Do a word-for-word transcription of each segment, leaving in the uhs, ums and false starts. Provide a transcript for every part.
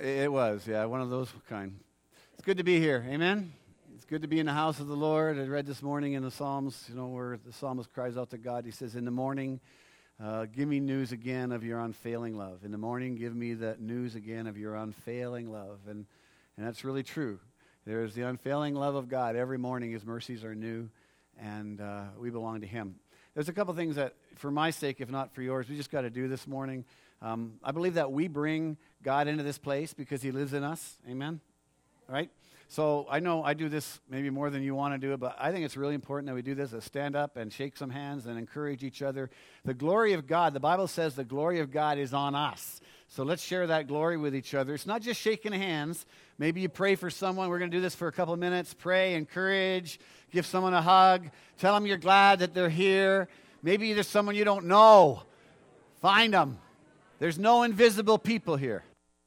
It was, yeah, one of those kind. It's good to be here, amen? It's good to be in the house of the Lord. I read this morning in the Psalms, you know, where the psalmist cries out to God. He says, in the morning, uh, give me news again of your unfailing love. In the morning, give me that news again of your unfailing love. And, and that's really true. There's the unfailing love of God. Every morning, his mercies are new, and uh, we belong to him. There's a couple things that, for my sake, if not for yours, we just got to do this morning. Um, I believe that we bring God into this place because he lives in us. Amen? All right? So I know I do this maybe more than you want to do it, but I think it's really important that we do this, to stand up and shake some hands and encourage each other. The glory of God, the Bible says the glory of God is on us. So let's share that glory with each other. It's not just shaking hands. Maybe you pray for someone. We're going to do this for a couple of minutes. Pray, encourage, give someone a hug. Tell them you're glad that they're here. Maybe there's someone you don't know. Find them. There's no invisible people here.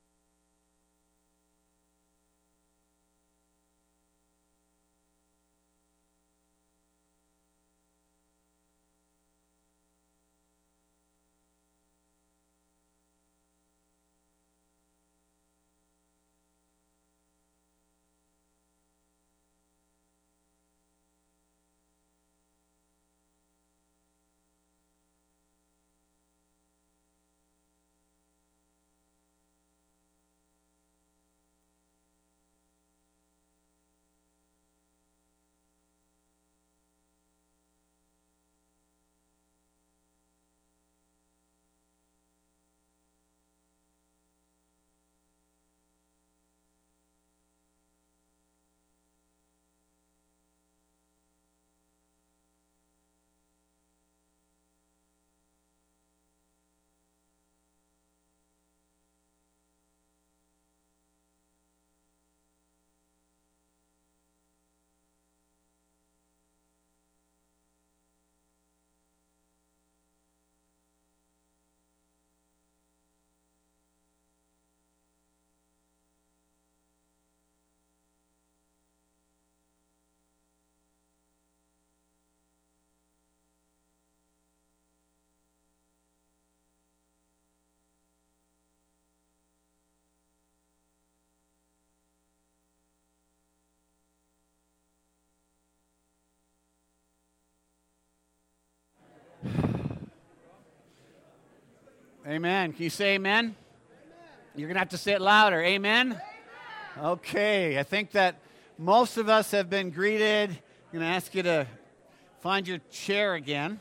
Amen. Can you say amen? Amen. You're going to have to say it louder. Amen? Amen? Okay. I think that most of us have been greeted. I'm going to ask you to find your chair again.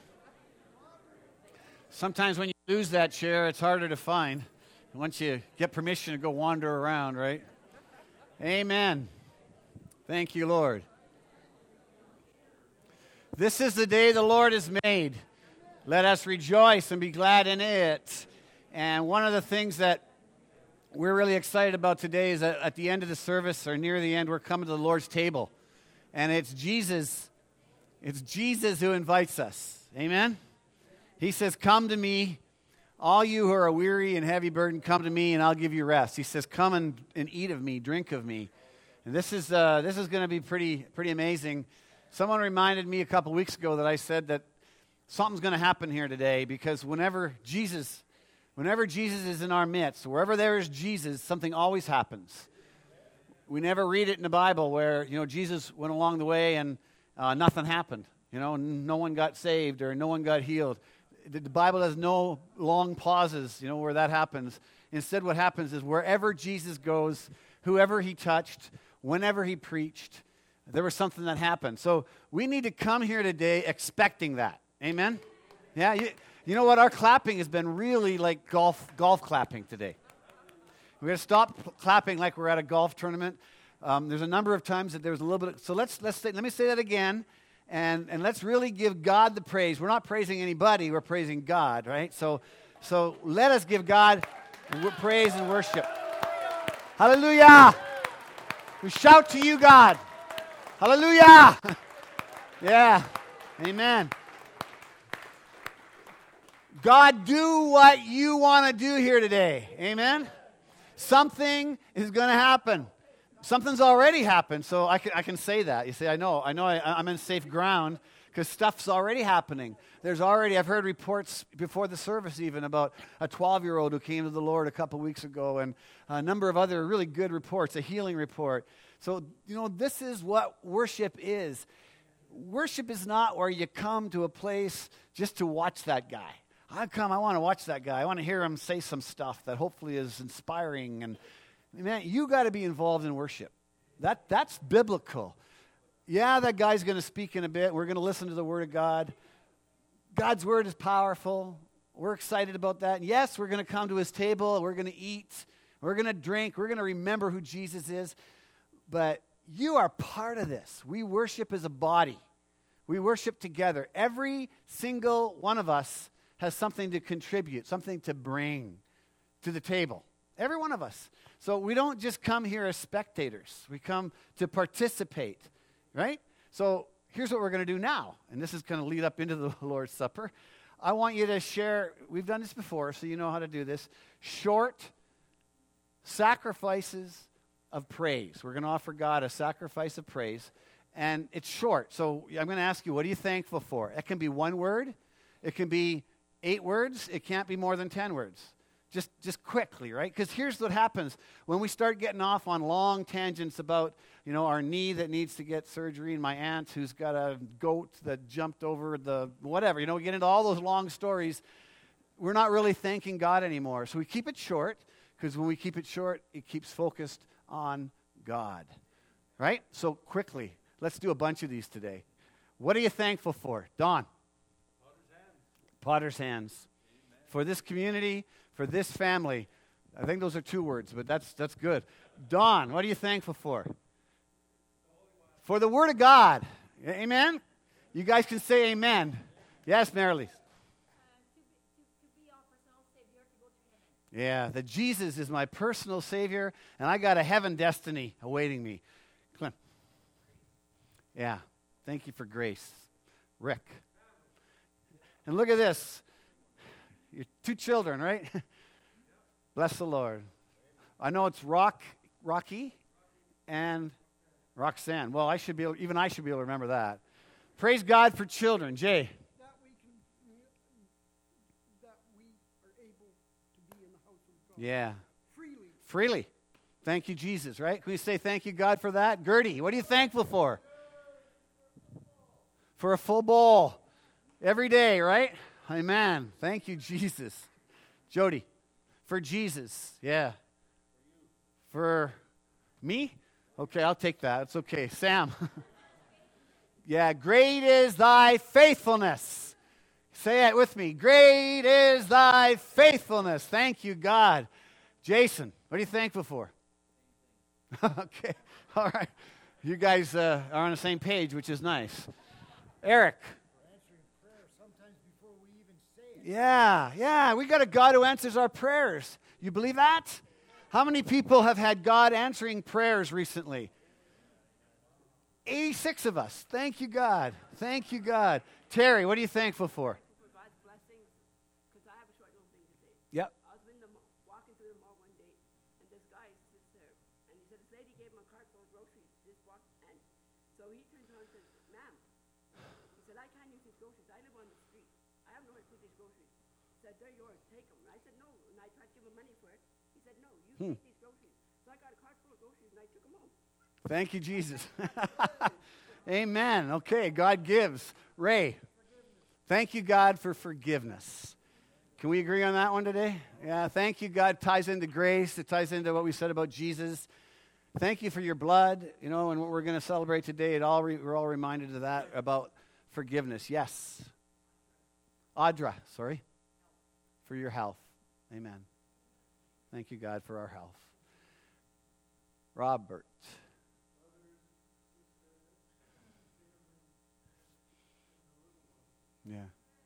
Sometimes when you lose that chair, it's harder to find. Once you get permission to go wander around, right? Amen. Thank you, Lord. This is the day the Lord has made. Let us rejoice and be glad in it. And one of the things that we're really excited about today is that at the end of the service, or near the end, we're coming to the Lord's table. And it's Jesus, it's Jesus who invites us. Amen? He says, come to me, all you who are weary and heavy burdened, come to me and I'll give you rest. He says, come and, and eat of me, drink of me. And this is uh, this is going to be pretty pretty amazing. Someone reminded me a couple weeks ago that I said that something's going to happen here today, because whenever Jesus, whenever Jesus is in our midst, wherever there is Jesus, something always happens. We never read it in the Bible where, you know, Jesus went along the way and uh, nothing happened. You know, no one got saved or no one got healed. The, the Bible has no long pauses, you know, where that happens. Instead, what happens is wherever Jesus goes, whoever he touched, whenever he preached, there was something that happened. So we need to come here today expecting that. Amen? Yeah, you, you know what? Our clapping has been really like golf golf clapping today. We're going to stop p- clapping like we're at a golf tournament. Um, there's a number of times that there was a little bit. Of, so let's let's say, let me say that again, and and let's really give God the praise. We're not praising anybody. We're praising God, right? So so let us give God praise and worship. Hallelujah! We shout to you, God. Hallelujah! Yeah. Amen. God, do what you want to do here today. Amen? Something is going to happen. Something's already happened, so I can, I can say that. You say, I know, I know I, I'm in safe ground because stuff's already happening. There's already, I've heard reports before the service even about a twelve-year-old who came to the Lord a couple weeks ago, and a number of other really good reports, a healing report. So, you know, this is what worship is. Worship is not where you come to a place just to watch that guy. I come, I want to watch that guy. I want to hear him say some stuff that hopefully is inspiring. And man, you got to be involved in worship. That that's biblical. Yeah, that guy's going to speak in a bit. We're going to listen to the Word of God. God's Word is powerful. We're excited about that. And yes, we're going to come to His table. We're going to eat. We're going to drink. We're going to remember who Jesus is. But you are part of this. We worship as a body. We worship together. Every single one of us has something to contribute, something to bring to the table. Every one of us. So we don't just come here as spectators. We come to participate, right? So here's what we're going to do now, and this is going to lead up into the Lord's Supper. I want you to share, we've done this before, so you know how to do this, short sacrifices of praise. We're going to offer God a sacrifice of praise, and it's short. So I'm going to ask you, what are you thankful for? It can be one word. It can be eight words. It can't be more than ten words. Just just quickly, right? Because here's what happens when we start getting off on long tangents about, you know, our knee that needs to get surgery and my aunt who's got a goat that jumped over the whatever. You know, we get into all those long stories. We're not really thanking God anymore. So we keep it short, because when we keep it short, it keeps focused on God, right? So quickly, let's do a bunch of these today. What are you thankful for? Don. Potter's hands. Potter's hands. Amen. For this community, for this family. I think those are two words, but that's that's good. Don, what are you thankful for? For the Word of God. Amen? You guys can say amen. Yes, Marilee. Yeah, that Jesus is my personal Savior, and I got a heaven destiny awaiting me. Clint. Yeah, thank you for grace. Rick. And look at this. Your two children, right? Bless the Lord. I know it's Rock, Rocky and Roxanne. Well, I should be able, even I should be able to remember that. Praise God for children. Jay. That we can, that we are able to be in the house of God. Yeah. Freely. Freely. Thank you, Jesus, right? Can we say thank you, God, for that? Gertie, what are you thankful for? For a full bowl. Every day, right? Amen. Thank you, Jesus. Jody, for Jesus. Yeah. For me? Okay, I'll take that. It's okay. Sam. Yeah, great is thy faithfulness. Say it with me. Great is thy faithfulness. Thank you, God. Jason, what are you thankful for? Okay, all right. You guys uh, are on the same page, which is nice. Eric. Yeah, yeah, we got a God who answers our prayers. You believe that? How many people have had God answering prayers recently? eighty-six of us. Thank you, God. Thank you, God. Terry, what are you thankful for? For God's blessings, because I have a short little thing to say. Yep. I was in the mall, walking through the mall one day, and this guy sits there, and he said, this lady gave him a cart full of groceries. This walk, and so he turns around and says, ma'am, he said, I can't use these groceries. I live on the street. I have nowhere to put these groceries. He said, they're yours. Take them. And I said, no. And I tried to give him money for it. He said, no, you Hmm. take these groceries. So I got a cart full of groceries, and I took them home. Thank you, Jesus. Amen. Okay, God gives. Ray, thank you, God, for forgiveness. Can we agree on that one today? Yeah, thank you, God. Ties into grace. It ties into what we said about Jesus. Thank you for your blood, you know, and what we're going to celebrate today. It all re- we're all reminded of that, about forgiveness. Yes. Audra, sorry, for your health. Amen. Thank you, God, for our health. Robert. Yeah.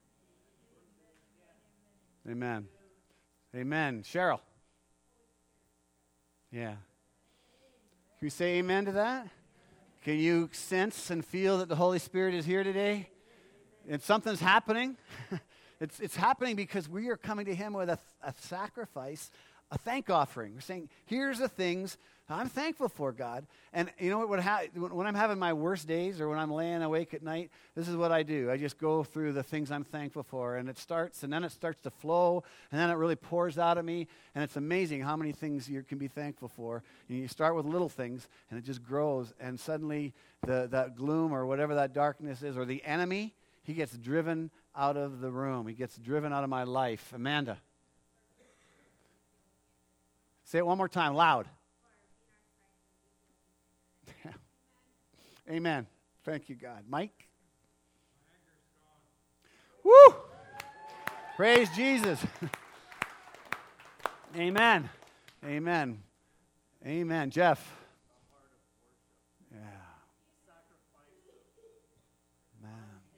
Amen. Amen. Cheryl. Yeah. Can you say amen to that? Can you sense and feel that the Holy Spirit is here today? And something's happening. it's, it's happening because we are coming to Him with a, a sacrifice a thank offering. We're saying, here's the things I'm thankful for, God. And you know what would ha- when I'm having my worst days or when I'm laying awake at night, this is what I do. I just go through the things I'm thankful for, and it starts, and then it starts to flow, and then it really pours out of me, and it's amazing how many things you can be thankful for. And you start with little things, and it just grows, and suddenly the that gloom or whatever that darkness is, or the enemy, he gets driven out of the room. He gets driven out of my life. Amanda. Say it one more time, loud. Amen. Thank you, God. Mike? Woo! Praise Jesus. Amen. Amen. Amen. Jeff? Yeah. Man.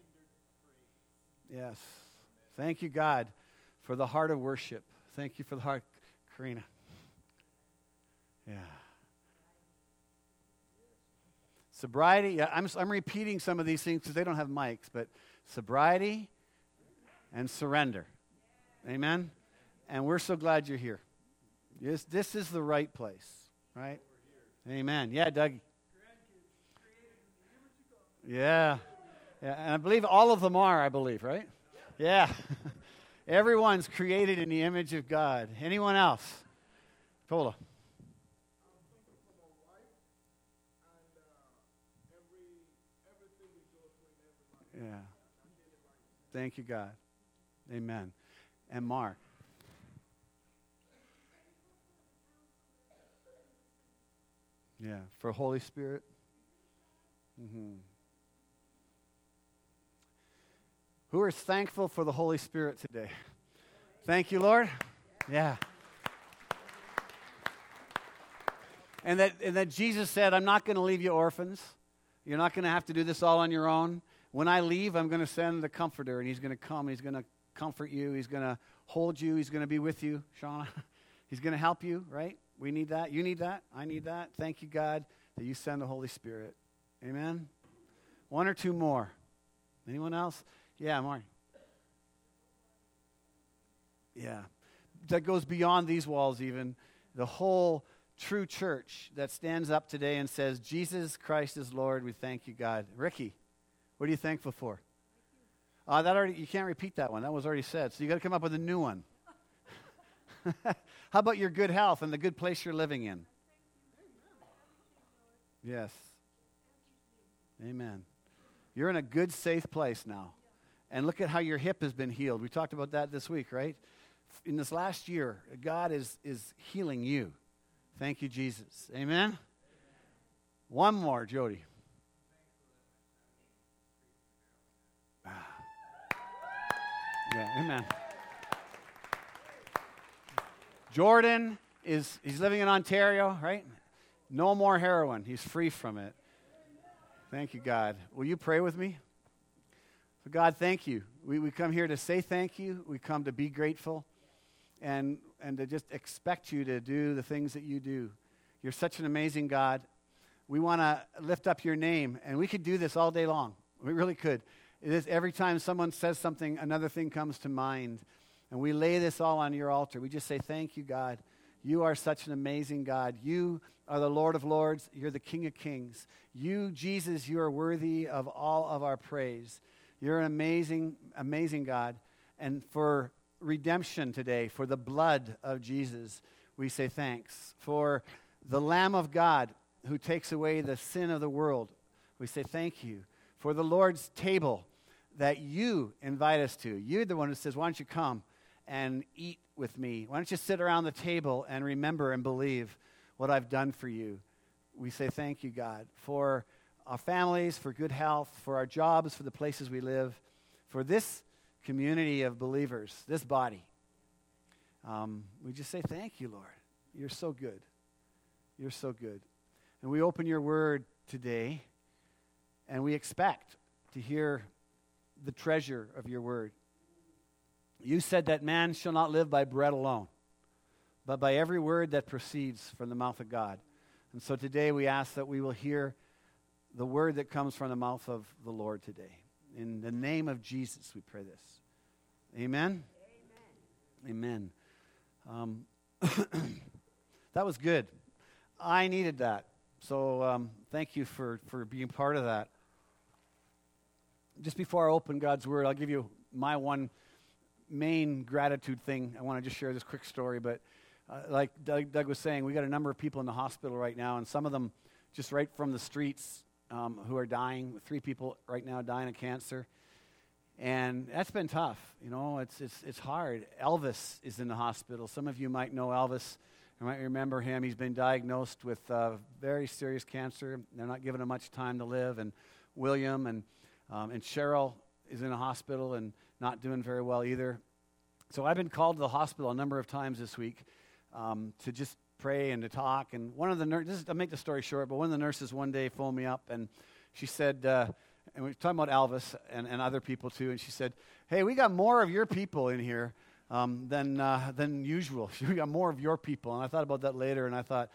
Yes. Thank you, God, for the heart of worship. Thank you for the heart, Karina. Yeah. Sobriety, yeah, I'm, I'm repeating some of these things because they don't have mics, but sobriety and surrender. Amen? And we're so glad you're here. Yes, this is the right place, right? Amen. Yeah, Doug. Yeah. Yeah, and I believe all of them are, I believe, right? Yeah. Everyone's created in the image of God. Anyone else? Tola. Yeah. Thank you, God. Amen. And Mar. Yeah, for Holy Spirit. Mm-hmm. Who is thankful for the Holy Spirit today? Thank you, Lord. Yeah. And that, and that Jesus said, I'm not going to leave you orphans. You're not going to have to do this all on your own. When I leave, I'm going to send the Comforter, and he's going to come. He's going to comfort you. He's going to hold you. He's going to be with you, Shauna. He's going to help you, right? We need that. You need that. I need that. Thank you, God, that you send the Holy Spirit. Amen? One or two more. Anyone else? Yeah, Mark. Yeah. That goes beyond these walls even. The whole true church that stands up today and says, Jesus Christ is Lord. We thank you, God. Ricky. What are you thankful for? Uh, that already, you can't repeat that one. That was already said. So you got to come up with a new one. How about your good health and the good place you're living in? Yes. Amen. You're in a good, safe place now. And look at how your hip has been healed. We talked about that this week, right? In this last year, God is, is healing you. Thank you, Jesus. Amen? One more, Jody. Yeah, amen. Jordan is, he's living in Ontario, right? No more heroin. He's free from it. Thank you, God. Will you pray with me? So God, thank you. We, we come here to say thank you. We come to be grateful and, and to just expect you to do the things that you do. You're such an amazing God. We want to lift up your name, and we could do this all day long. We really could. It is every time someone says something, another thing comes to mind. And we lay this all on your altar. We just say, thank you, God. You are such an amazing God. You are the Lord of Lords. You're the King of Kings. You, Jesus, you are worthy of all of our praise. You're an amazing, amazing God. And for redemption today, for the blood of Jesus, we say thanks. For the Lamb of God who takes away the sin of the world, we say thank you. For the Lord's table that you invite us to. You're the one who says, why don't you come and eat with me? Why don't you sit around the table and remember and believe what I've done for you? We say thank you, God, for our families, for good health, for our jobs, for the places we live, for this community of believers, this body. Um, we just say thank you, Lord. You're so good. You're so good. And we open your word today, and we expect to hear the treasure of your word. You said that man shall not live by bread alone, but by every word that proceeds from the mouth of God. And so today we ask that we will hear the word that comes from the mouth of the Lord today. In the name of Jesus, we pray this. Amen? Amen. Amen. Um, That was good. I needed that. So um, thank you for, for being part of that. Just before I open God's Word, I'll give you my one main gratitude thing. I want to just share this quick story, but uh, like Doug, Doug was saying, we got a number of people in the hospital right now, and some of them just right from the streets um, who are dying. Three people right now dying of cancer. And that's been tough. You know, it's it's it's hard. Elvis is in the hospital. Some of you might know Elvis. You might remember him. He's been diagnosed with uh, very serious cancer. They're not giving him much time to live. And William and um, and Cheryl is in a hospital and not doing very well either. So I've been called to the hospital a number of times this week um, to just pray and to talk. And one of the nurses, I'll make the story short, but one of the nurses one day phoned me up and she said, uh, and we were talking about Elvis and, and other people too, and she said, hey, we got more of your people in here um, than uh, than usual. We got more of your people. And I thought about that later, and I thought,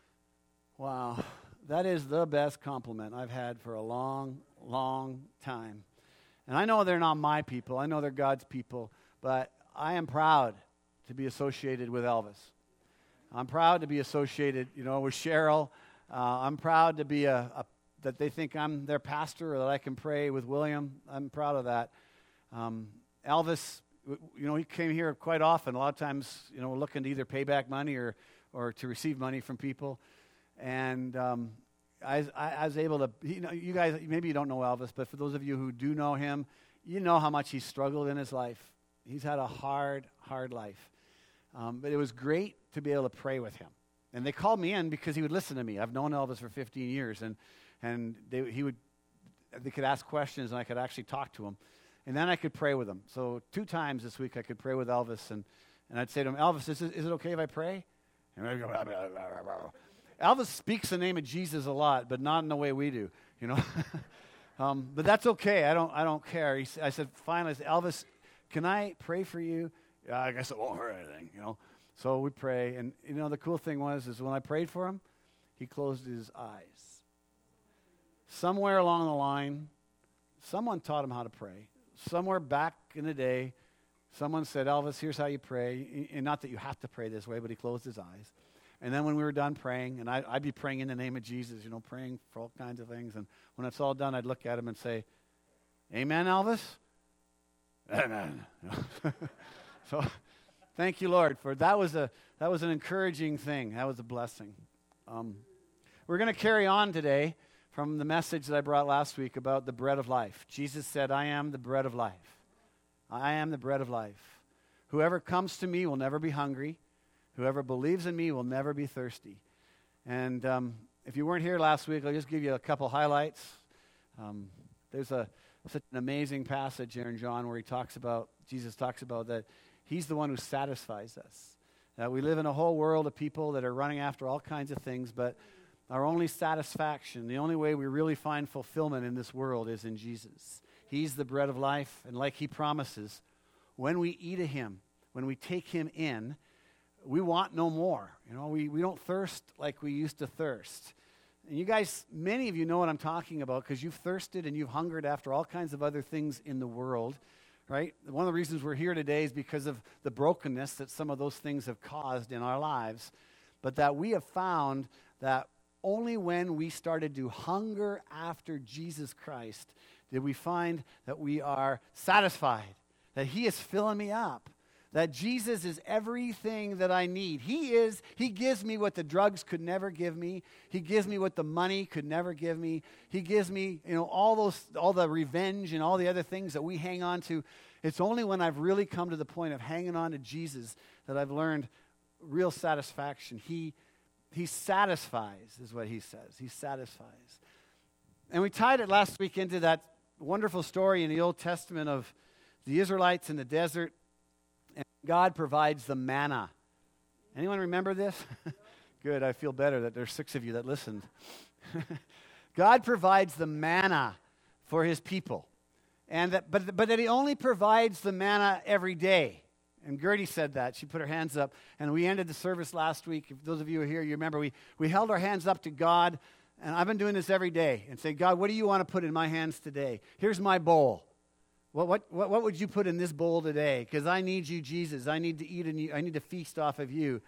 wow, that is the best compliment I've had for a long, long time. And I know they're not my people. I know they're God's people, but I am proud to be associated with Elvis. I'm proud to be associated, you know, with Cheryl. Uh, I'm proud to be a, a that they think I'm their pastor or that I can pray with William. I'm proud of that. Um, Elvis, you know, he came here quite often. A lot of times, you know, looking to either pay back money or, or to receive money from people. And um, I, I, I was able to, you know, you guys, maybe you don't know Elvis, but for those of you who do know him, you know how much he's struggled in his life. He's had a hard, hard life. Um, but it was great to be able to pray with him. And they called me in because he would listen to me. I've known Elvis for fifteen years, and And they, he would, they could ask questions, and I could actually talk to him. And then I could pray with him. So two times this week I could pray with Elvis, and, and I'd say to him, Elvis, is it, is it okay if I pray? And I'd go, blah, blah, blah, blah, blah. Elvis speaks the name of Jesus a lot, but not in the way we do, you know. um, but that's okay. I don't I don't care. He, I said, finally, I said, Elvis, can I pray for you? Yeah, I guess it won't hurt anything, you know. So we pray. And, you know, the cool thing was is when I prayed for him, he closed his eyes. Somewhere along the line, someone taught him how to pray. Somewhere back in the day, someone said, Elvis, here's how you pray. And not that you have to pray this way, but he closed his eyes. And then when we were done praying, and I, I'd be praying in the name of Jesus, you know, praying for all kinds of things. And when it's all done, I'd look at him and say, Amen, Elvis? Amen. So thank you, Lord, for that was a that was an encouraging thing. That was a blessing. Um, we're going to carry on today from the message that I brought last week about the bread of life. Jesus said, I am the bread of life. I am the bread of life. Whoever comes to me will never be hungry. Whoever believes in me will never be thirsty. And um, if you weren't here last week, I'll just give you a couple highlights. Um, there's a such an amazing passage here in John where he talks about, Jesus talks about that he's the one who satisfies us. That we live in a whole world of people that are running after all kinds of things, but our only satisfaction, the only way we really find fulfillment in this world is in Jesus. He's the bread of life, and like he promises, when we eat of him, when we take him in, we want no more. You know, we, we don't thirst like we used to thirst. And you guys, many of you know what I'm talking about because you've thirsted and you've hungered after all kinds of other things in the world, right? One of the reasons we're here today is because of the brokenness that some of those things have caused in our lives, but that we have found that only when we started to hunger after Jesus Christ did we find that we are satisfied, that he is filling me up, that Jesus is everything that I need. He is, he gives me what the drugs could never give me. He gives me what the money could never give me. He gives me, you know, all those, all the revenge and all the other things that we hang on to. It's only when I've really come to the point of hanging on to Jesus that I've learned real satisfaction. He, he satisfies, is what he says. He satisfies. And we tied it last week into that wonderful story in the Old Testament of the Israelites in the desert. And God provides the manna. Anyone remember this? Good, I feel better that there's six of you that listened. God provides the manna for his people. And that, but, but that he only provides the manna every day. And Gertie said that. She put her hands up. And we ended the service last week. If those of you who are here, you remember we, we held our hands up to God. And I've been doing this every day. And say, God, what do you want to put in my hands today? Here's my bowl. What, what what what would you put in this bowl today? Because I need you, Jesus. I need to eat and you, I need to feast off of you.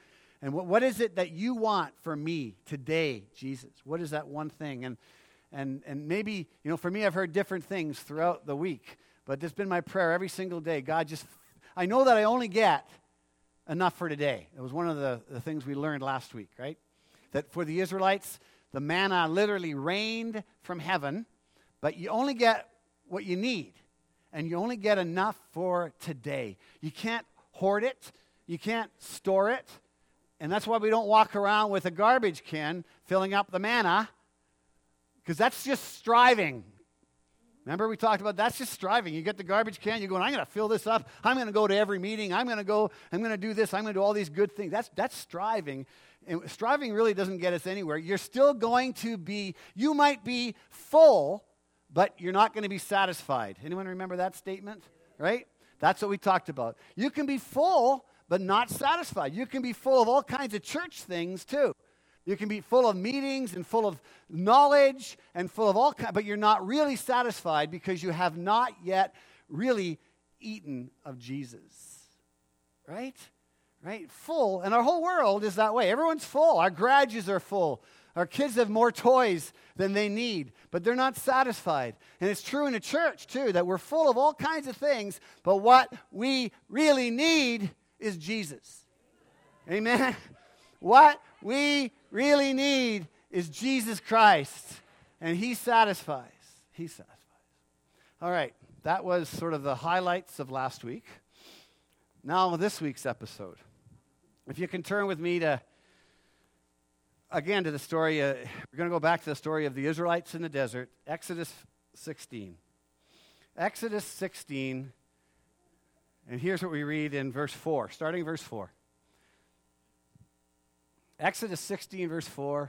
And what, what is it that you want for me today, Jesus? What is that one thing? And and and maybe, you know, for me, I've heard different things throughout the week, but it's been my prayer every single day. God, just, I know that I only get enough for today. It was one of the, the things we learned last week, right? That for the Israelites, the manna literally rained from heaven, but you only get what you need, and you only get enough for today. You can't hoard it. You can't store it. And that's why we don't walk around with a garbage can filling up the manna, because that's just striving. Remember we talked about that's just striving. You get the garbage can, you're going, I'm going to fill this up. I'm going to go to every meeting. I'm going to go, I'm going to do this. I'm going to do all these good things. That's that's striving. And striving really doesn't get us anywhere. You're still going to be, you might be full, but you're not going to be satisfied. Anyone remember that statement? Right? That's what we talked about. You can be full, but not satisfied. You can be full of all kinds of church things too. You can be full of meetings and full of knowledge and full of all kinds, but you're not really satisfied because you have not yet really eaten of Jesus. Right? Right? Full. And our whole world is that way. Everyone's full. Our garages are full. Our kids have more toys than they need, but they're not satisfied. And it's true in the church, too, that we're full of all kinds of things, but what we really need is Jesus. Amen? What we really need is Jesus Christ, and He satisfies. He satisfies. All right, that was sort of the highlights of last week. Now, this week's episode. If you can turn with me to, again, to the story, uh, we're going to go back to the story of the Israelites in the desert, Exodus sixteen. Exodus sixteen, and here's what we read in verse four, starting verse four. Exodus sixteen, verse four.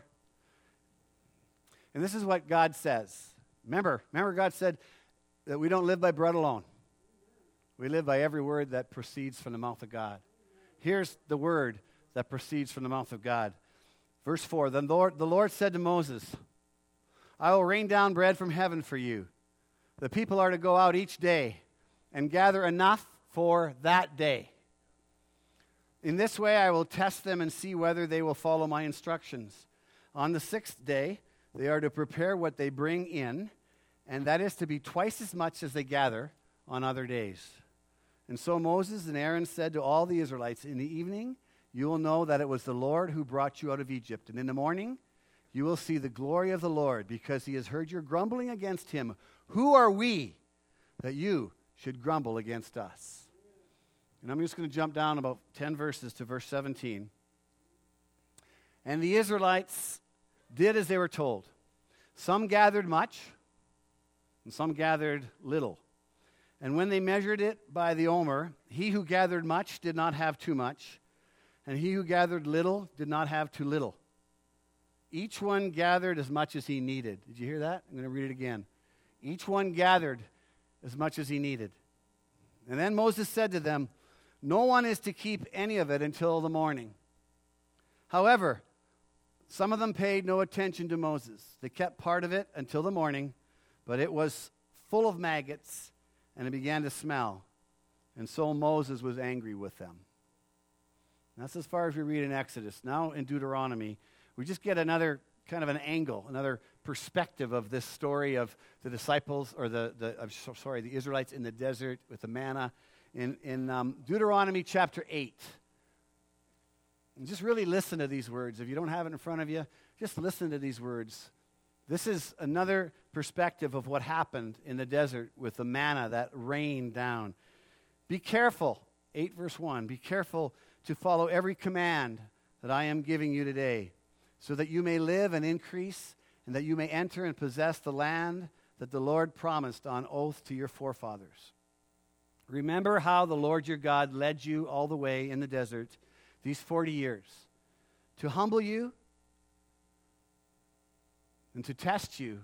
And this is what God says. Remember, remember God said that we don't live by bread alone. We live by every word that proceeds from the mouth of God. Here's the word that proceeds from the mouth of God. Verse four, then the Lord, the Lord said to Moses, I will rain down bread from heaven for you. The people are to go out each day and gather enough for that day. In this way I will test them and see whether they will follow my instructions. On the sixth day, they are to prepare what they bring in, and that is to be twice as much as they gather on other days. And so Moses and Aaron said to all the Israelites, in the evening you will know that it was the Lord who brought you out of Egypt. And in the morning you will see the glory of the Lord, because he has heard your grumbling against him. Who are we that you should grumble against us? And I'm just going to jump down about ten verses to verse seventeen. And the Israelites did as they were told. Some gathered much, and some gathered little. And when they measured it by the omer, he who gathered much did not have too much, and he who gathered little did not have too little. Each one gathered as much as he needed. Did you hear that? I'm going to read it again. Each one gathered as much as he needed. And then Moses said to them, no one is to keep any of it until the morning. However, some of them paid no attention to Moses. They kept part of it until the morning, but it was full of maggots, and it began to smell. And so Moses was angry with them. That's as far as we read in Exodus. Now in Deuteronomy, we just get another kind of an angle, another perspective of this story of the disciples, or the, the I'm so sorry, the Israelites in the desert with the manna. In, in um, Deuteronomy chapter eight. And just really listen to these words. If you don't have it in front of you, just listen to these words. This is another perspective of what happened in the desert with the manna that rained down. Be careful, eight verse one, be careful to follow every command that I am giving you today, so that you may live and increase, and that you may enter and possess the land that the Lord promised on oath to your forefathers. Remember how the Lord your God led you all the way in the desert these forty years, to humble you and to test you,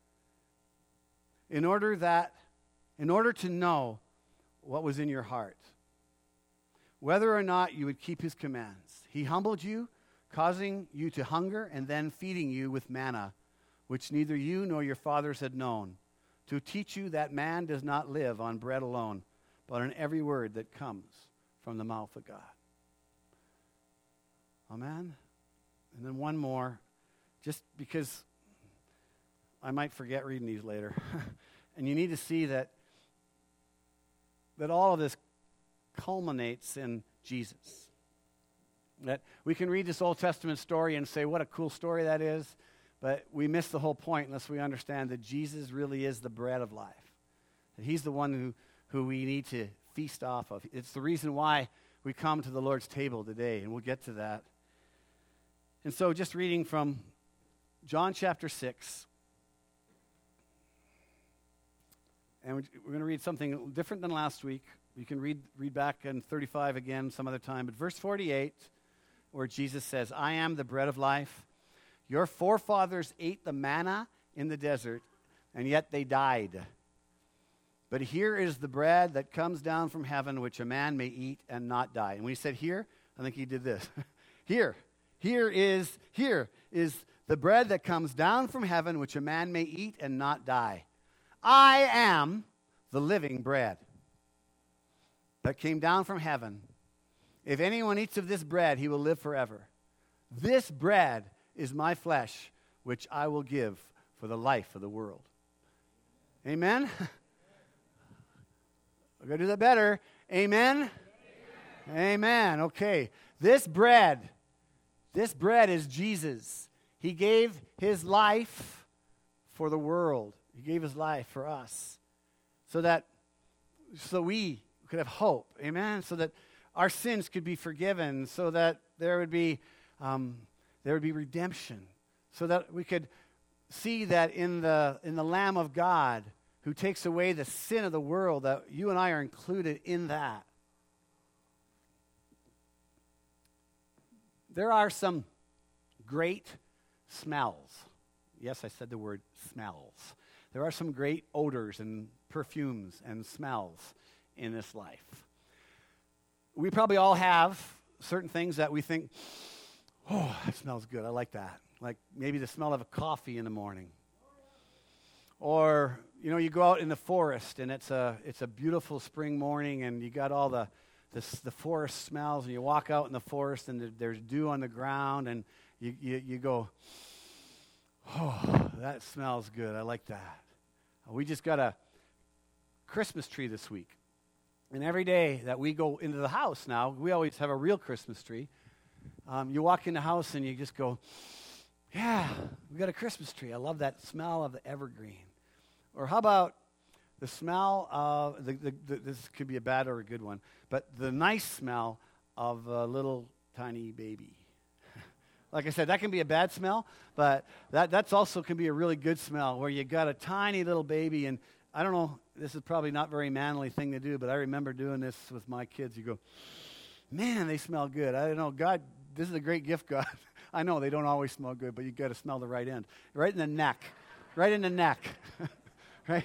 in order that, in order to know what was in your heart, whether or not you would keep his commands. He humbled you, causing you to hunger, and then feeding you with manna, which neither you nor your fathers had known, to teach you that man does not live on bread alone, but on every word that comes from the mouth of God. Amen? And then one more, just because I might forget reading these later. And you need to see that that all of this culminates in Jesus. That we can read this Old Testament story and say, what a cool story that is, but we miss the whole point unless we understand that Jesus really is the bread of life. That he's the one who, who we need to feast off of. It's the reason why we come to the Lord's table today, and we'll get to that. And so just reading from John chapter six, and we're going to read something different than last week. You can read read back in thirty-five again some other time. But verse forty-eight, where Jesus says, I am the bread of life. Your forefathers ate the manna in the desert, and yet they died. But here is the bread that comes down from heaven, which a man may eat and not die. And when he said here, I think he did this. here, here is, here is the bread that comes down from heaven, which a man may eat and not die. I am the living bread that came down from heaven. If anyone eats of this bread, he will live forever. This bread is my flesh, which I will give for the life of the world. Amen? We're going to do that better. Amen? Amen? Amen. Okay. This bread, this bread is Jesus. He gave his life for the world. He gave his life for us so that so we could have hope. Amen? So that our sins could be forgiven, so that there would be um, there would be redemption, so that we could see that in the in the Lamb of God who takes away the sin of the world, that you and I are included in that. There are some great smells. Yes, I said the word smells. There are some great odors and perfumes and smells in this life. We probably all have certain things that we think, oh, that smells good. I like that. Like maybe the smell of a coffee in the morning. Or, you know, you go out in the forest and it's a it's a beautiful spring morning and you got all the the, the forest smells, and you walk out in the forest and there, there's dew on the ground, and you, you, you go, oh, that smells good. I like that. We just got a Christmas tree this week. And every day that we go into the house now, we always have a real Christmas tree. Um, you walk in the house and you just go, yeah, we got a Christmas tree. I love that smell of the evergreen. Or how about the smell of, the, the, the, this could be a bad or a good one, but the nice smell of a little tiny baby. Like I said, that can be a bad smell, but that that's also can be a really good smell where you got a tiny little baby. And I don't know, this is probably not a very manly thing to do, but I remember doing this with my kids. You go, man, they smell good. I don't know, God, this is a great gift, God. I know they don't always smell good, but you got to smell the right end. Right in the neck. Right in the neck. Right?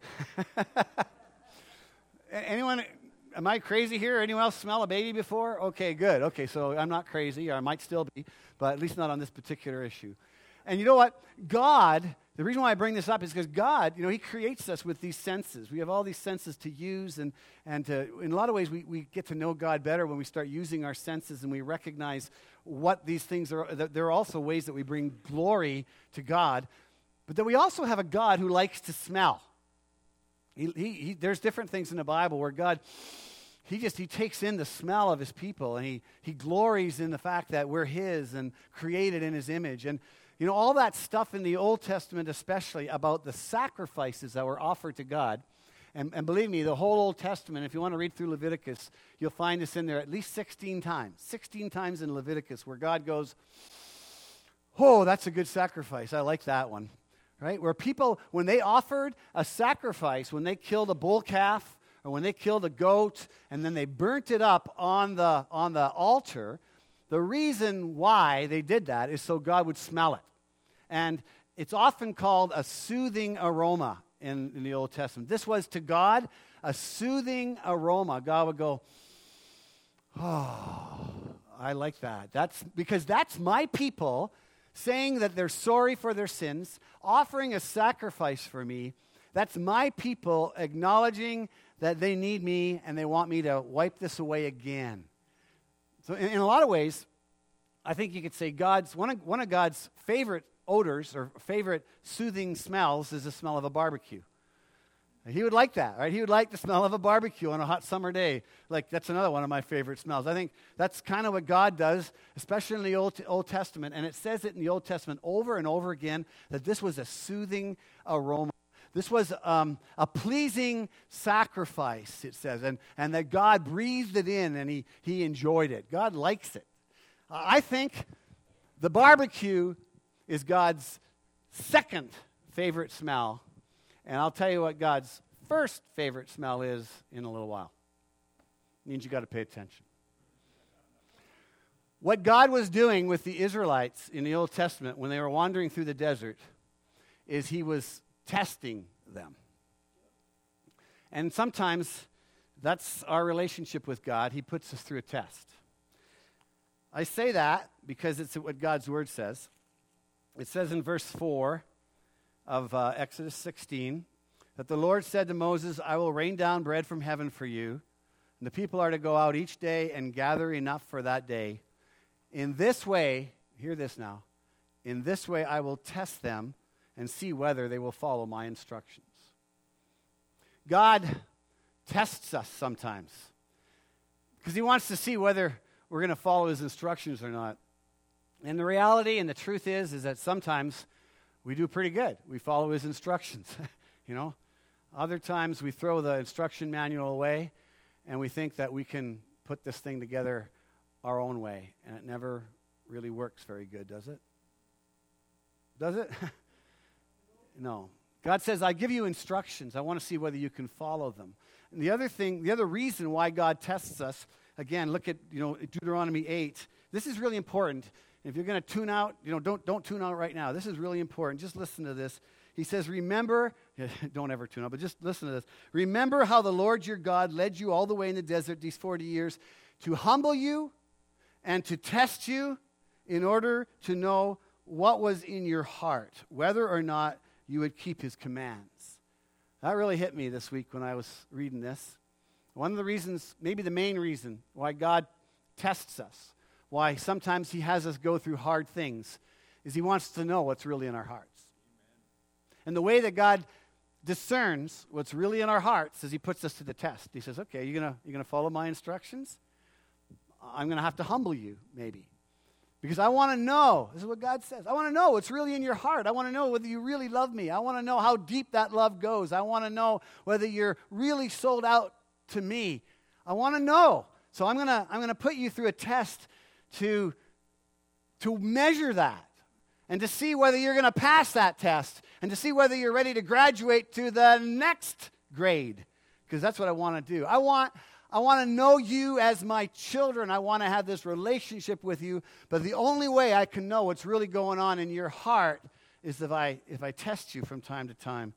Anyone, am I crazy here? Anyone else smell a baby before? Okay, good. Okay, so I'm not crazy, or I might still be, but at least not on this particular issue. And you know what? God, the reason why I bring this up is because God, you know, he creates us with these senses. We have all these senses to use, and, and to, in a lot of ways, we, we get to know God better when we start using our senses and we recognize what these things are. That there are also ways that we bring glory to God, but that we also have a God who likes to smell. He, he, he, there's different things in the Bible where God, he just, he takes in the smell of his people, and he, he glories in the fact that we're his and created in his image. And you know, all that stuff in the Old Testament, especially about the sacrifices that were offered to God. And, and believe me, the whole Old Testament, if you want to read through Leviticus, you'll find this in there at least sixteen times. sixteen times in Leviticus where God goes, oh, that's a good sacrifice. I like that one. Right? Where people, when they offered a sacrifice, when they killed a bull calf or when they killed a goat and then they burnt it up on the on the altar, the reason why they did that is so God would smell it. And it's often called a soothing aroma in, in the Old Testament. This was to God a soothing aroma. God would go, oh, I like that. That's because that's my people saying that they're sorry for their sins, offering a sacrifice for me. That's my people acknowledging that they need me and they want me to wipe this away again. So in, in a lot of ways, I think you could say God's one of, one of God's favorite odors or favorite soothing smells is the smell of a barbecue. He would like that, right? He would like the smell of a barbecue on a hot summer day. Like, that's another one of my favorite smells. I think that's kind of what God does, especially in the Old, Old Testament. And it says it in the Old Testament over and over again that this was a soothing aroma. This was um, a pleasing sacrifice, it says, and, and that God breathed it in and he, he enjoyed it. God likes it. Uh, I think the barbecue is God's second favorite smell. And I'll tell you what God's first favorite smell is in a little while. It means you got to pay attention. What God was doing with the Israelites in the Old Testament when they were wandering through the desert is he was testing them. And sometimes that's our relationship with God. He puts us through a test. I say that because it's what God's word says. It says in verse four of uh, Exodus sixteen, that the Lord said to Moses, I will rain down bread from heaven for you, and the people are to go out each day and gather enough for that day. In this way, hear this now, in this way I will test them and see whether they will follow my instructions. God tests us sometimes because he wants to see whether we're going to follow his instructions or not. And the reality and the truth is, is that sometimes we do pretty good. We follow his instructions, you know. Other times we throw the instruction manual away and we think that we can put this thing together our own way. And it never really works very good, does it? Does it? No. God says, I give you instructions. I want to see whether you can follow them. And the other thing, the other reason why God tests us, again, look at, you know, Deuteronomy eight. This is really important. If you're going to tune out, you know, don't don't tune out right now. This is really important. Just listen to this. He says, remember, don't ever tune out, but just listen to this. Remember how the Lord your God led you all the way in the desert these forty years to humble you and to test you in order to know what was in your heart, whether or not you would keep his commands. That really hit me this week when I was reading this. One of the reasons, maybe the main reason why God tests us, why sometimes he has us go through hard things, is he wants to know what's really in our hearts. Amen. And the way that God discerns what's really in our hearts is he puts us to the test. He says, okay, you're going you're gonna follow my instructions? I'm going to have to humble you, maybe. Because I want to know, this is what God says, I want to know what's really in your heart. I want to know whether you really love me. I want to know how deep that love goes. I want to know whether you're really sold out to me. I want to know. So I'm going to I'm going to put you through a test to, to measure that and to see whether you're going to pass that test and to see whether you're ready to graduate to the next grade, because that's what I want to do. I want I want to know you as my children. I want to have this relationship with you, but the only way I can know what's really going on in your heart is if I if I test you from time to time.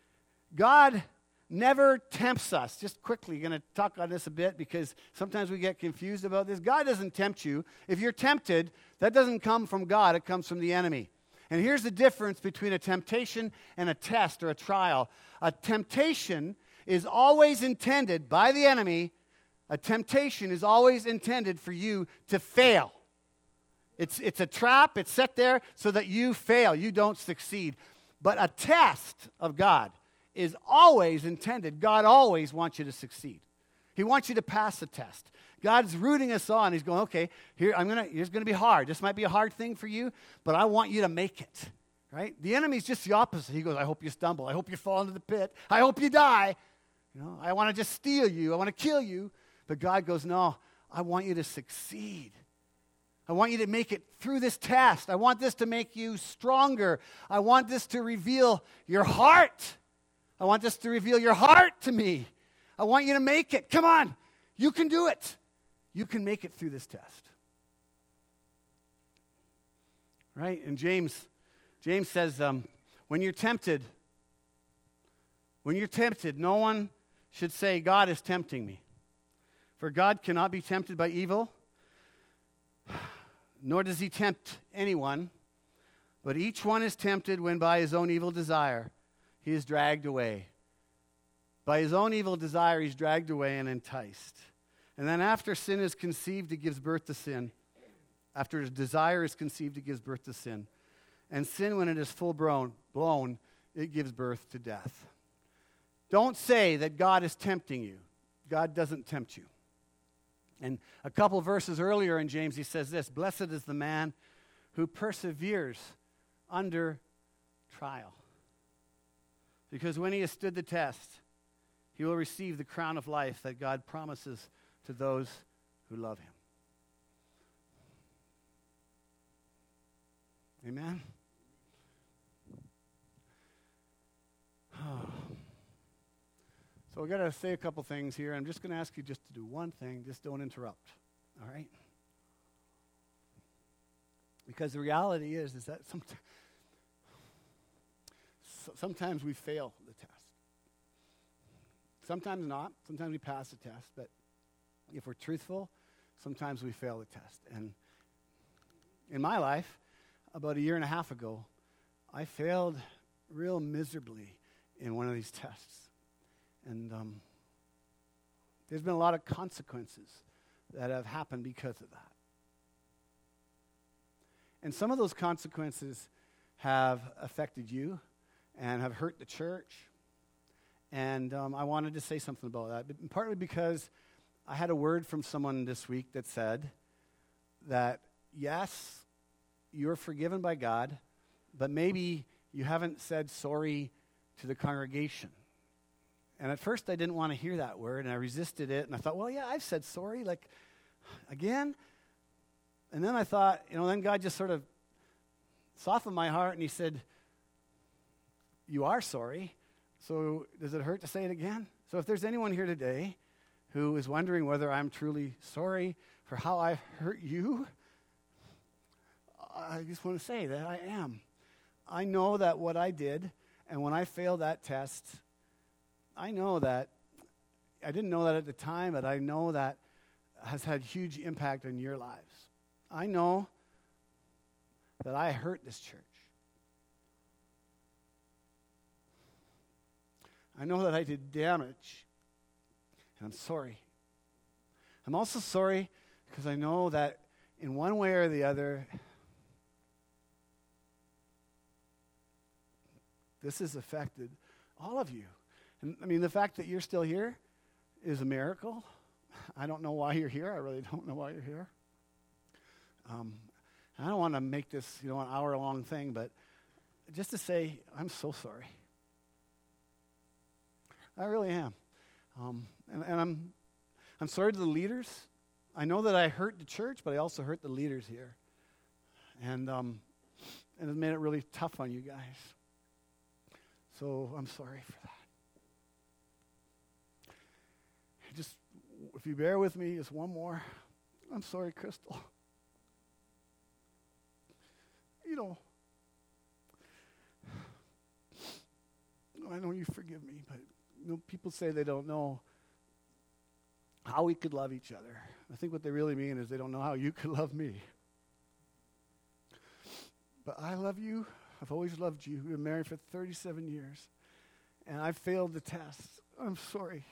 God never tempts us. Just quickly, going to talk on this a bit because sometimes we get confused about this. God doesn't tempt you. If you're tempted, that doesn't come from God. It comes from the enemy. And here's the difference between a temptation and a test or a trial. A temptation is always intended by the enemy. A temptation is always intended for you to fail. It's, it's a trap. It's set there so that you fail. You don't succeed. But a test of God is always intended. God always wants you to succeed. He wants you to pass the test. God's rooting us on. He's going, okay, here I'm gonna. It's gonna be hard. This might be a hard thing for you, but I want you to make it. Right? The enemy's just the opposite. He goes, I hope you stumble. I hope you fall into the pit. I hope you die. You know, I want to just steal you. I want to kill you. But God goes, no, I want you to succeed. I want you to make it through this test. I want this to make you stronger. I want this to reveal your heart. I want this to reveal your heart to me. I want you to make it. Come on. You can do it. You can make it through this test. Right? And James, James says, um, when you're tempted, when you're tempted, no one should say, God is tempting me. For God cannot be tempted by evil, nor does he tempt anyone. But each one is tempted when by his own evil desire he is dragged away. By his own evil desire, he's dragged away and enticed. And then after sin is conceived, it gives birth to sin. After desire is conceived, it gives birth to sin. And sin, when it is full blown, blown, it gives birth to death. Don't say that God is tempting you. God doesn't tempt you. And a couple verses earlier in James, he says this, "Blessed is the man who perseveres under trial. Because when he has stood the test, he will receive the crown of life that God promises to those who love him." Amen? So we've got to say a couple things here. I'm just going to ask you just to do one thing. Just don't interrupt. All right? Because the reality is, is that sometimes, sometimes we fail the test. Sometimes not. Sometimes we pass the test. But if we're truthful, sometimes we fail the test. And in my life, about a year and a half ago, I failed real miserably in one of these tests. And um, there's been a lot of consequences that have happened because of that. And some of those consequences have affected you and have hurt the church. And um, I wanted to say something about that, but partly because I had a word from someone this week that said that, yes, you're forgiven by God, but maybe you haven't said sorry to the congregation. And at first I didn't want to hear that word, and I resisted it, and I thought, well, yeah, I've said sorry, like, again? And then I thought, you know, then God just sort of softened my heart, and he said, you are sorry, so does it hurt to say it again? So if there's anyone here today who is wondering whether I'm truly sorry for how I've hurt you, I just want to say that I am. I know that what I did, and when I failed that test, I know that, I didn't know that at the time, but I know that has had huge impact on your lives. I know that I hurt this church. I know that I did damage, and I'm sorry. I'm also sorry because I know that in one way or the other, this has affected all of you. And I mean, the fact that you're still here is a miracle. I don't know why you're here. I really don't know why you're here. Um, I don't want to make this, you know, an hour-long thing, but just to say, I'm so sorry. I really am. Um, and, and I'm, I'm sorry to the leaders. I know that I hurt the church, but I also hurt the leaders here. And, um, and it made it really tough on you guys. So I'm sorry for that. Just, if you bear with me, just one more. I'm sorry, Crystal. You know, I know you forgive me, but you know, people say they don't know how we could love each other. I think what they really mean is they don't know how you could love me. But I love you. I've always loved you. We've been married for thirty-seven years. And I failed the test. I'm sorry.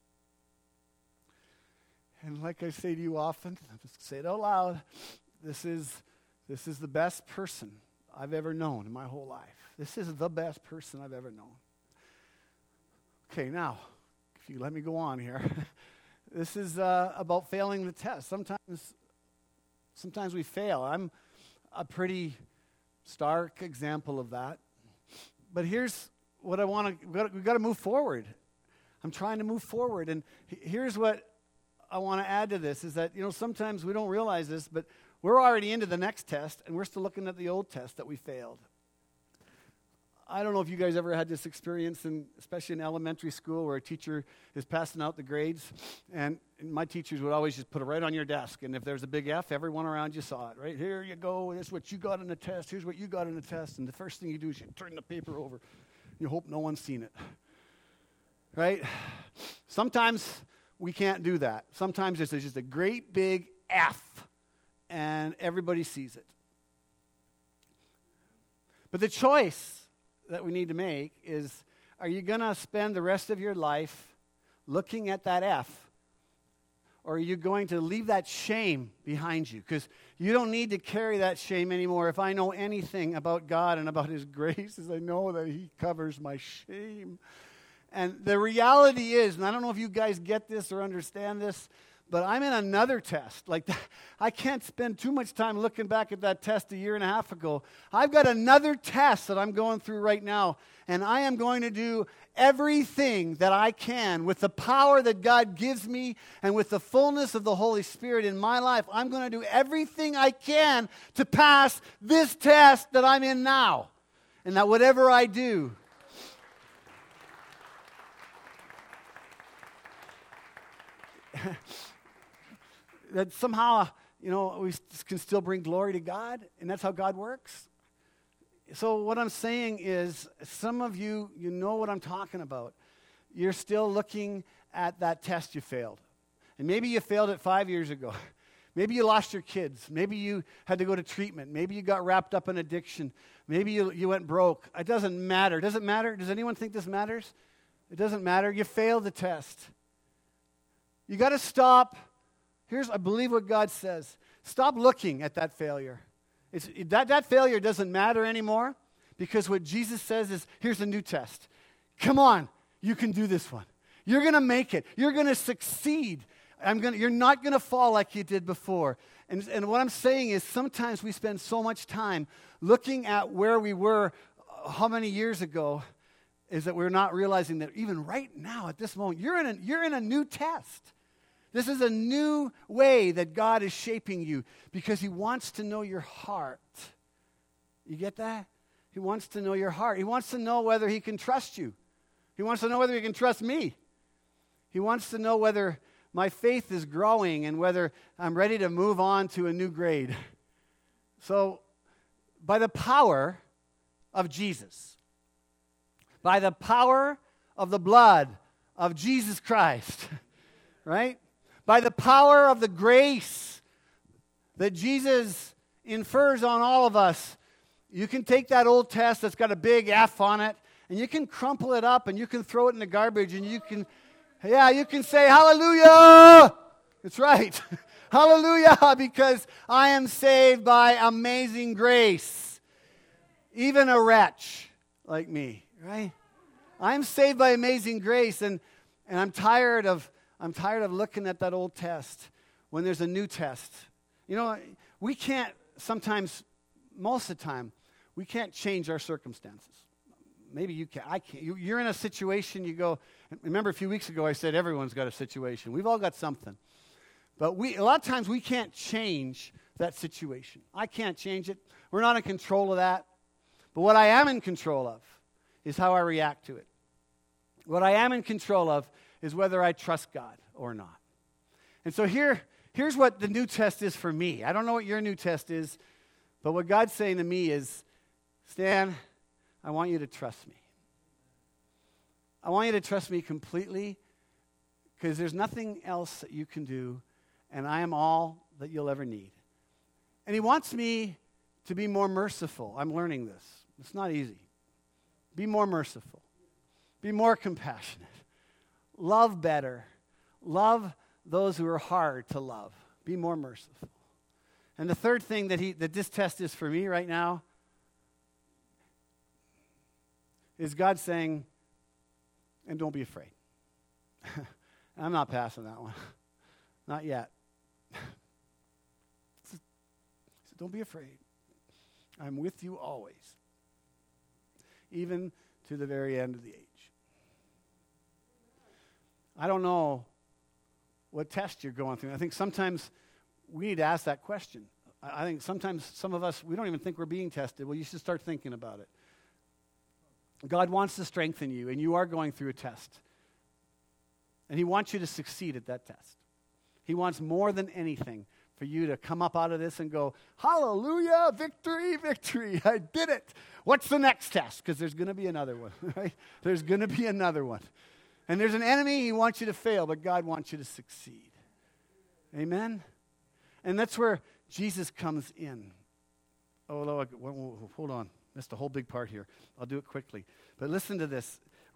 And like I say to you often, I just say it out loud, this is, this is the best person I've ever known in my whole life. This is the best person I've ever known. Okay, now, if you let me go on here. This is uh, about failing the test. Sometimes, sometimes we fail. I'm a pretty stark example of that. But here's what I want to, we've got to move forward. I'm trying to move forward. And here's what I want to add to this is that, you know, sometimes we don't realize this, but we're already into the next test, and we're still looking at the old test that we failed. I don't know if you guys ever had this experience, in, especially in elementary school, where a teacher is passing out the grades, and, and my teachers would always just put it right on your desk, and if there's a big F, everyone around you saw it, right? Here you go, this is what you got in the test, here's what you got in the test, and the first thing you do is you turn the paper over. You hope no one's seen it, right? Sometimes we can't do that. Sometimes it's just a great big F, and everybody sees it. But the choice that we need to make is, are you going to spend the rest of your life looking at that F? or are you going to leave that shame behind you? Because you don't need to carry that shame anymore. If I know anything about God and about His grace, is I know that He covers my shame. And the reality is, and I don't know if you guys get this or understand this, but I'm in another test. Like, I can't spend too much time looking back at that test a year and a half ago. I've got another test that I'm going through right now, and I am going to do everything that I can with the power that God gives me and with the fullness of the Holy Spirit in my life. I'm going to do everything I can to pass this test that I'm in now. And that whatever I do, that somehow, you know, we can still bring glory to God, and that's how God works. So what I'm saying is, some of you, you know what I'm talking about. You're still looking at that test you failed. And maybe you failed it five years ago. Maybe you lost your kids. Maybe you had to go to treatment. Maybe you got wrapped up in addiction. Maybe you, you went broke. It doesn't matter. Does it matter? Does anyone think this matters? It doesn't matter. You failed the test. You got to stop. Here's, I believe what God says. Stop looking at that failure. It's, that, that failure doesn't matter anymore, because what Jesus says is, here's a new test. Come on, you can do this one. You're going to make it. You're going to succeed. I'm gonna, you're not going to fall like you did before. And, and what I'm saying is, sometimes we spend so much time looking at where we were uh, how many years ago, is that we're not realizing that even right now at this moment, you're in a, you're in a new test. This is a new way that God is shaping you, because He wants to know your heart. You get that? He wants to know your heart. He wants to know whether He can trust you. He wants to know whether He can trust me. He wants to know whether my faith is growing and whether I'm ready to move on to a new grade. So, by the power of Jesus, by the power of the blood of Jesus Christ, right? By the power of the grace that Jesus infers on all of us, you can take that old test that's got a big F on it, and you can crumple it up, and you can throw it in the garbage, and you can, yeah, you can say, hallelujah! That's right. Hallelujah, because I am saved by amazing grace. Even a wretch like me, right? I'm saved by amazing grace, and, and I'm tired of I'm tired of looking at that old test when there's a new test. You know, we can't sometimes, most of the time, we can't change our circumstances. Maybe you can. I can't. You, you're in a situation, you go, remember a few weeks ago I said everyone's got a situation. We've all got something. But we a lot of times we can't change that situation. I can't change it. We're not in control of that. But what I am in control of is how I react to it. What I am in control of is whether I trust God or not. And so here, here's what the new test is for me. I don't know what your new test is, but what God's saying to me is, Stan, I want you to trust me. I want you to trust me completely, because there's nothing else that you can do, and I am all that you'll ever need. And He wants me to be more merciful. I'm learning this. It's not easy. Be more merciful. Be more compassionate. Love better. Love those who are hard to love. Be more merciful. And the third thing that he that this test is for me right now is God saying, and don't be afraid. I'm not passing that one. Not yet. So don't be afraid. I'm with you always. Even to the very end of the age. I don't know what test you're going through. I think sometimes we need to ask that question. I think sometimes some of us, we don't even think we're being tested. Well, you should start thinking about it. God wants to strengthen you, and you are going through a test. And He wants you to succeed at that test. He wants more than anything for you to come up out of this and go, hallelujah, victory, victory, I did it. What's the next test? Because there's going to be another one, right? There's going to be another one. And there's an enemy, he wants you to fail, but God wants you to succeed. Amen? And that's where Jesus comes in. Oh, hold on. Missed a whole big part here. I'll do it quickly. But listen to this.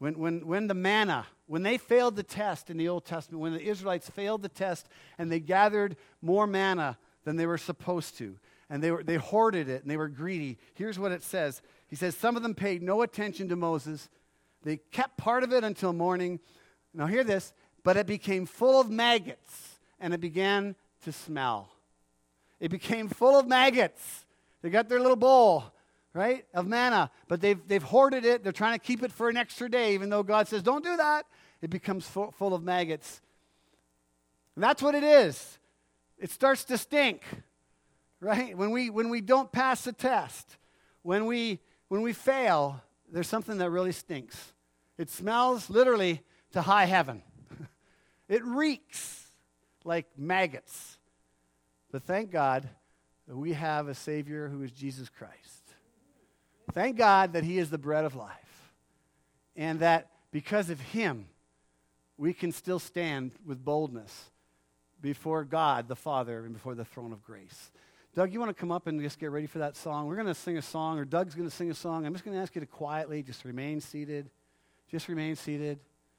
When, when, when the manna, when they failed the test in the Old Testament, when the Israelites failed the test and they gathered more manna than they were supposed to, and they, were, they hoarded it and they were greedy, here's what it says. He says, some of them paid no attention to Moses. They kept part of it until morning. Now hear this, but it became full of maggots and it began to smell. It became full of maggots. They got their little bowl, right, of manna, but they've, they've hoarded it. They're trying to keep it for an extra day, even though God says, don't do that. It becomes full, full of maggots. And that's what it is. It starts to stink, right? When we, when we don't pass the test, when we, when we fail, there's something that really stinks. It smells literally to high heaven. It reeks like maggots. But thank God that we have a Savior who is Jesus Christ. Thank God that He is the bread of life. And that because of Him, we can still stand with boldness before God the Father and before the throne of grace. Doug, you want to come up and just get ready for that song? We're going to sing a song, or Doug's going to sing a song. I'm just going to ask you to quietly just remain seated. Just remain seated.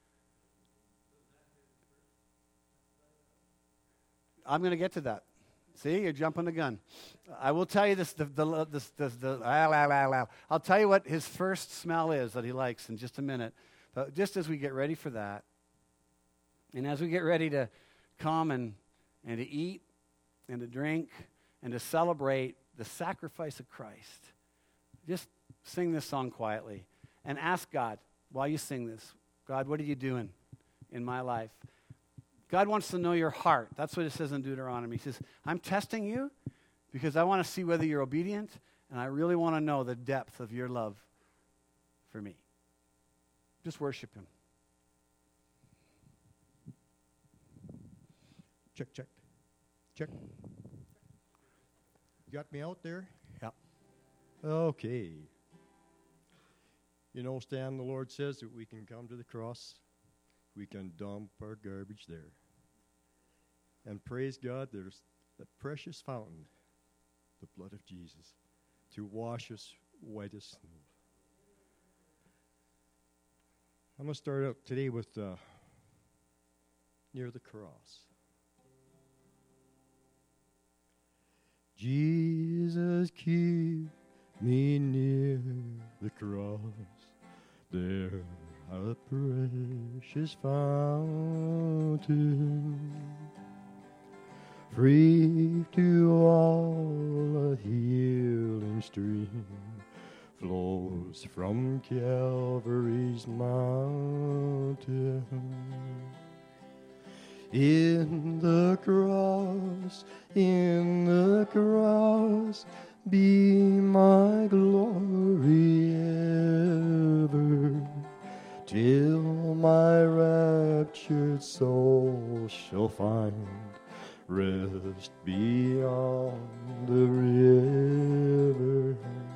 I'm going to get to that. See, you're jumping the gun. I will tell you this, the, the, this, this, the, ah, la, la, la. I'll tell you what his first smell is that he likes in just a minute. But just as we get ready for that, and as we get ready to come and, and to eat and to drink and to celebrate the sacrifice of Christ, just sing this song quietly and ask God, while you sing this, God, what are you doing in my life? God wants to know your heart. That's what it says in Deuteronomy. He says, I'm testing you because I want to see whether you're obedient, and I really want to know the depth of your love for me. Just worship Him. Check, check, check. Got me out there? Yep. Okay. You know, Stan, the Lord says that we can come to the cross. We can dump our garbage there. And praise God, there's the precious fountain, the blood of Jesus, to wash us white as snow. I'm going to start out today with uh, near the cross. Jesus, keep me near the cross. There a precious fountain, free to all, a healing stream flows from Calvary's mountain. In the cross, in the cross, be my glory ever, till my raptured soul shall find rest beyond the river.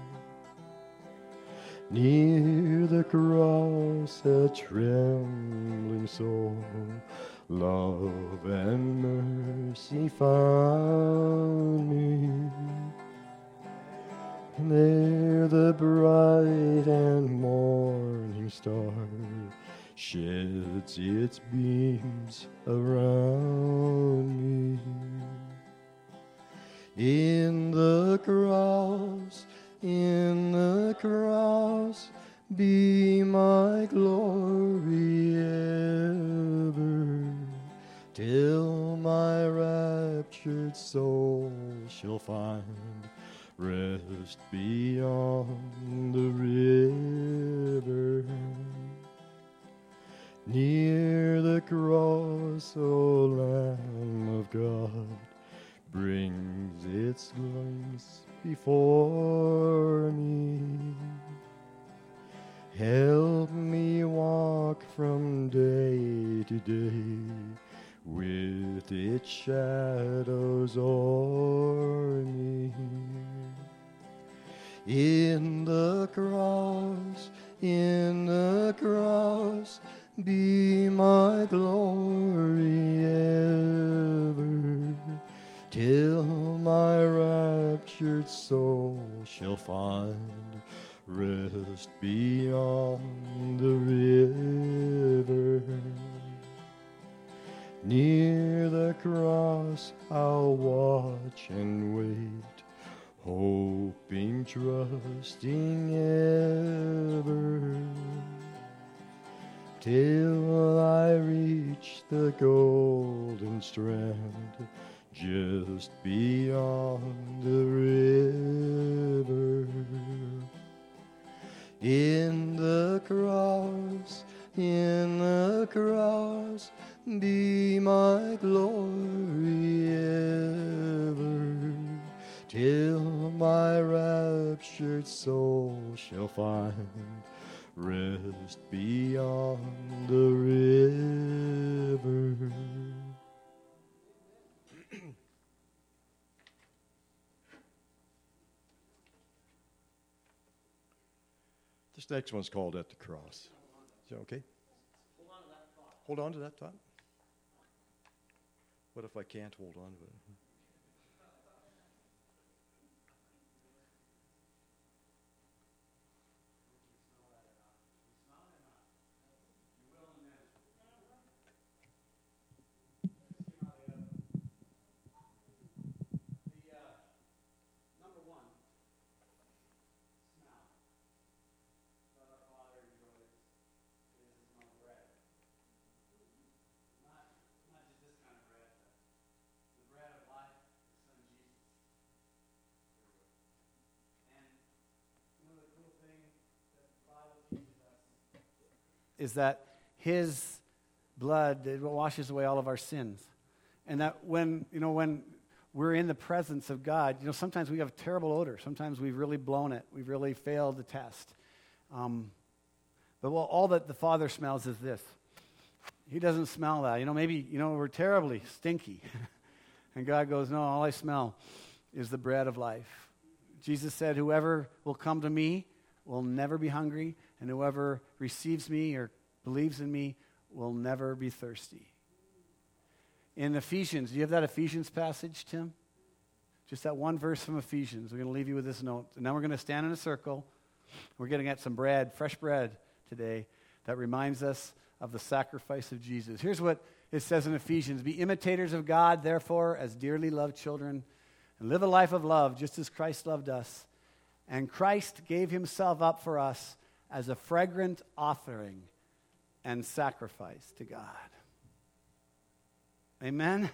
Near the cross, a trembling soul, love and mercy found me. There the bright and morning star sheds its beams around me. In the cross, in the cross, be my glory ever, till my raptured soul shall find rest beyond the river. Near the cross, O Lamb of God, brings its glimpse before me. Help me walk from day to day with its shadows o'er me. In the cross, in the cross, be my glory ever, till my raptured soul shall find rest beyond the river. Near the cross I'll watch and wait, hoping, trusting ever, till I reach the golden strand, just beyond the river. In the cross, in the cross, be my glory ever, till my raptured soul shall find rest beyond the river. This next one's called At the Cross. Is that okay? Hold on to that thought. Hold on to that thought? What if I can't hold on to it? Is that his blood, it washes away all of our sins. And that when, you know, when we're in the presence of God, you know, sometimes we have a terrible odor. Sometimes we've really blown it. We've really failed the test. Um, but well, all that the Father smells is this. He doesn't smell that. You know, maybe, you know, we're terribly stinky. And God goes, no, all I smell is the bread of life. Jesus said, whoever will come to me will never be hungry, and whoever receives me or believes in me will never be thirsty. In Ephesians, do you have that Ephesians passage, Tim? Just that one verse from Ephesians. We're going to leave you with this note. And now we're going to stand in a circle. We're going to get some bread, fresh bread today that reminds us of the sacrifice of Jesus. Here's what it says in Ephesians. Be imitators of God, therefore, as dearly loved children, and live a life of love just as Christ loved us. And Christ gave himself up for us as a fragrant offering and sacrifice to God. Amen?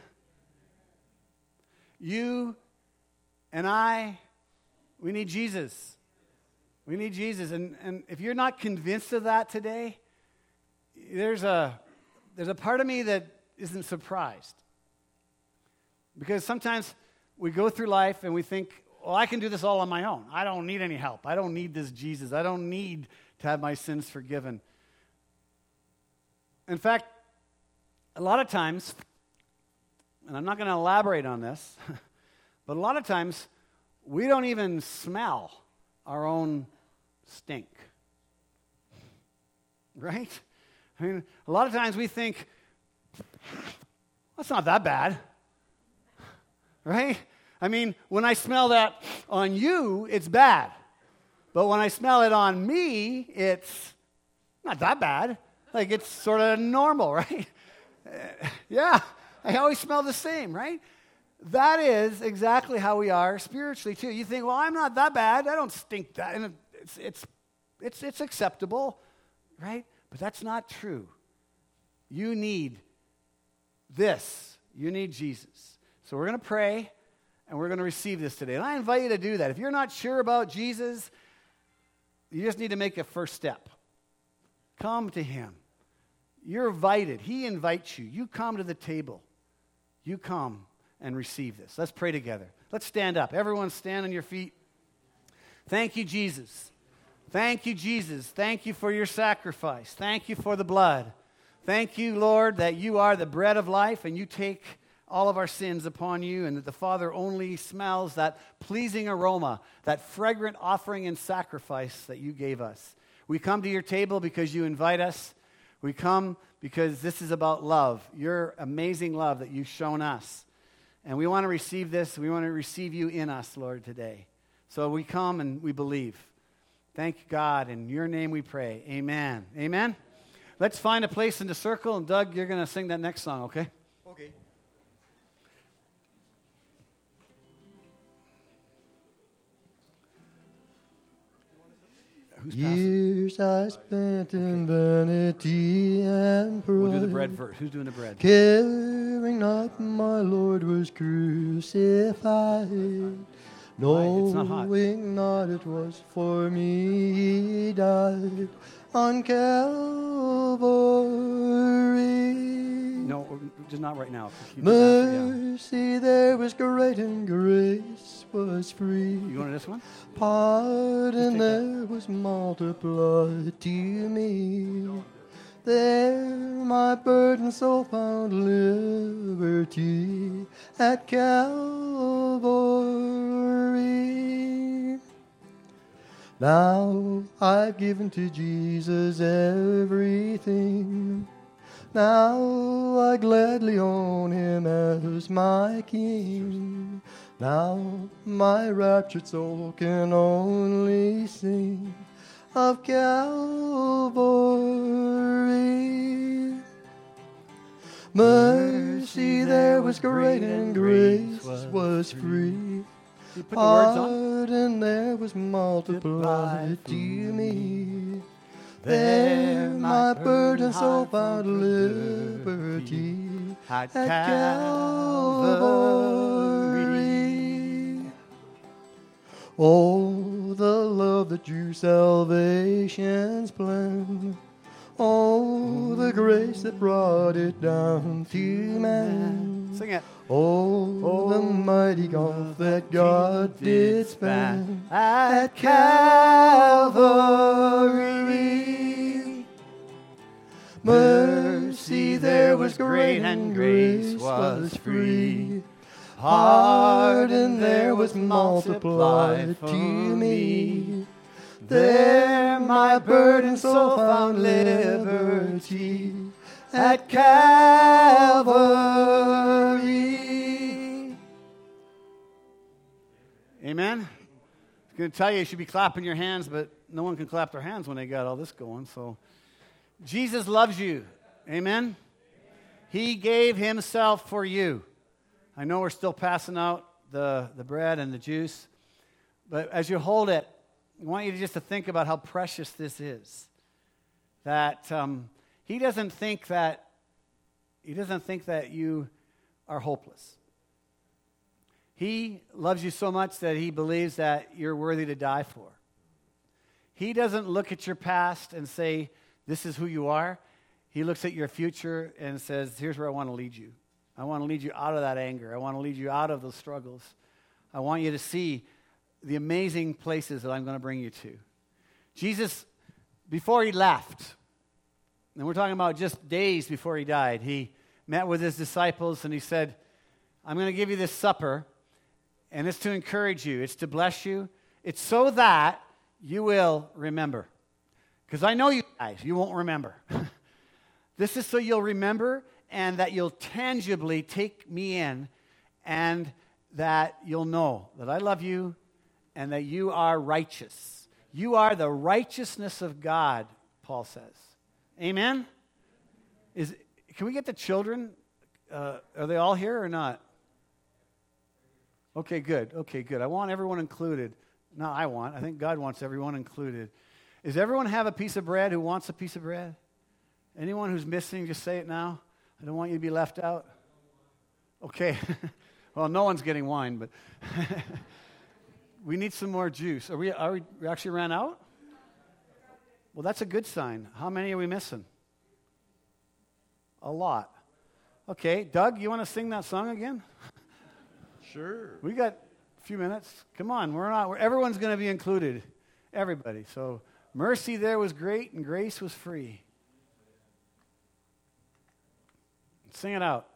You and I, we need Jesus. We need Jesus. And, and if you're not convinced of that today, there's a, there's a part of me that isn't surprised. Because sometimes we go through life and we think, well, I can do this all on my own. I don't need any help. I don't need this Jesus. I don't need to have my sins forgiven. In fact, a lot of times, and I'm not going to elaborate on this, but a lot of times we don't even smell our own stink. Right? I mean, a lot of times we think, that's not that bad. Right? I mean, when I smell that on you, it's bad. But when I smell it on me, it's not that bad. Like, it's sort of normal, right? Uh, yeah, I always smell the same, right? That is exactly how we are spiritually, too. You think, well, I'm not that bad. I don't stink that. And it's, it's, it's, it's acceptable, right? But that's not true. You need this. You need Jesus. So we're going to pray. And we're going to receive this today. And I invite you to do that. If you're not sure about Jesus, you just need to make a first step. Come to him. You're invited. He invites you. You come to the table. You come and receive this. Let's pray together. Let's stand up. Everyone stand on your feet. Thank you, Jesus. Thank you, Jesus. Thank you for your sacrifice. Thank you for the blood. Thank you, Lord, that you are the bread of life and you take all of our sins upon you, and that the Father only smells that pleasing aroma, that fragrant offering and sacrifice that you gave us. We come to your table because you invite us. We come because this is about love, your amazing love that you've shown us. And we want to receive this. We want to receive you in us, Lord, today. So we come and we believe. Thank God. In your name we pray. Amen. Amen. Let's find a place in the circle. And Doug, you're going to sing that next song, okay? Okay. Who's passing? Years I spent in vanity and pride. We'll do the bread first. Who's doing the bread? Caring not my Lord was crucified, it's not hot. knowing not it was for me he died on Calvary. No, just not right now. Keep it after, yeah. Mercy there was great and grace was free. You going to this one? Pardon Just take there was multiplied to me. There my burden soul found liberty at Calvary. Now I've given to Jesus everything. Now I gladly own him as my king. Now my raptured soul can only sing of Calvary. Mercy there was great and grace was free. You put the words on? Pardon there was multiplied to me. There my burden soul found liberty At at Calvary. Oh, the love that drew salvation's plan. Oh, the grace that brought it down to man. Sing it. Oh, the mighty gulf that God did span at Calvary. Mercy there was great and grace was free. Pardon there was multiplied to me. There my burden soul found liberty at Calvary. Amen. I was going to tell you you should be clapping your hands, but no one can clap their hands when they got all this going. So Jesus loves you. Amen. He gave himself for you. I know we're still passing out the, the bread and the juice, but as you hold it, I want you to just to think about how precious this is. That um, he doesn't think that he doesn't think that you are hopeless. He loves you so much that he believes that you're worthy to die for. He doesn't look at your past and say, this is who you are. He looks at your future and says, here's where I want to lead you. I want to lead you out of that anger. I want to lead you out of those struggles. I want you to see the amazing places that I'm going to bring you to. Jesus, before he left, and we're talking about just days before he died, he met with his disciples and he said, I'm going to give you this supper, and it's to encourage you. It's to bless you. It's so that you will remember. Because I know you guys, you won't remember. This is so you'll remember and that you'll tangibly take me in and that you'll know that I love you and that you are righteous. You are the righteousness of God, Paul says. Amen? Is Can we get the children? Uh, are they all here or not? Okay, good. Okay, good. I want everyone included. No, I want. I think God wants everyone included. Does everyone have a piece of bread who wants a piece of bread? Anyone who's missing, just say it now. I don't want you to be left out. Okay. Well, no one's getting wine, but we need some more juice. Are we, are we, we actually ran out? Well, that's a good sign. How many are we missing? A lot. Okay, Doug, you want to sing that song again? Sure. We got a few minutes. Come on, we're not. We're, everyone's going to be included. Everybody. So mercy there was great and grace was free. Sing it out.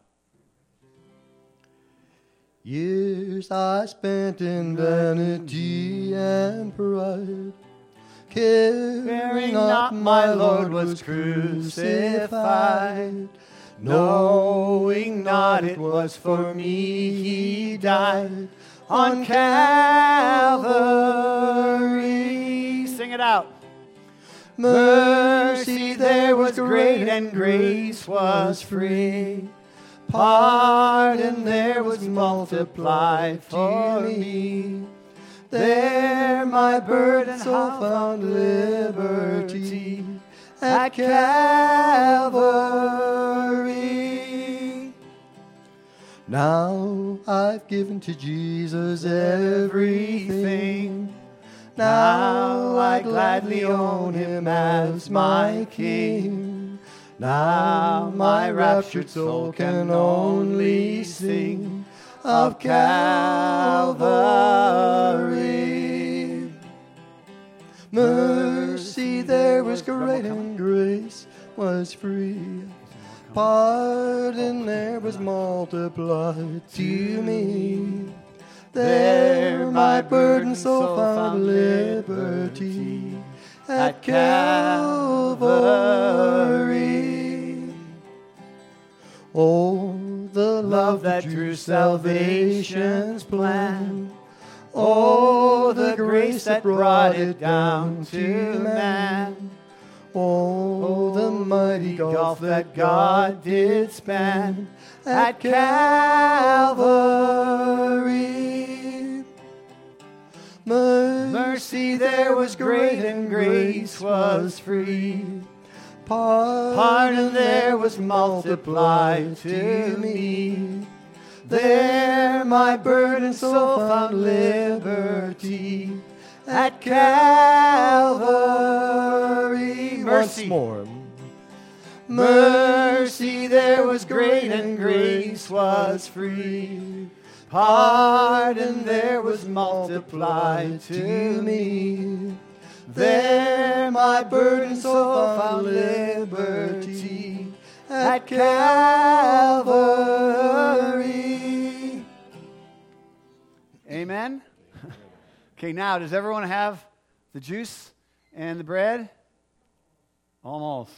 Years I spent in vanity and pride, caring not my Lord was crucified, knowing not it was for me he died on Calvary. Sing it it out. Mercy there was great and grace was free. Pardon there was multiplied for me. There my burden soul found liberty at Calvary. Now I've given to Jesus everything. Now I gladly own him as my King. Now my raptured soul can only sing of Calvary. Mercy there was great and grace was free. Pardon there was multiplied to me. There my burden soul found liberty at Calvary. Oh, the love that drew salvation's plan. Oh, the grace that brought it down to man. Oh, the mighty gulf that God did span at Calvary. Mercy there was great and grace was free. Pardon there was multiplied to me. There my burden soul found liberty at Calvary. Once more. Mercy there was great and grace was free. Pardon there was multiplied to me. There my burden soul found liberty at Calvary. Amen. Okay, now, does everyone have the juice and the bread? Almost.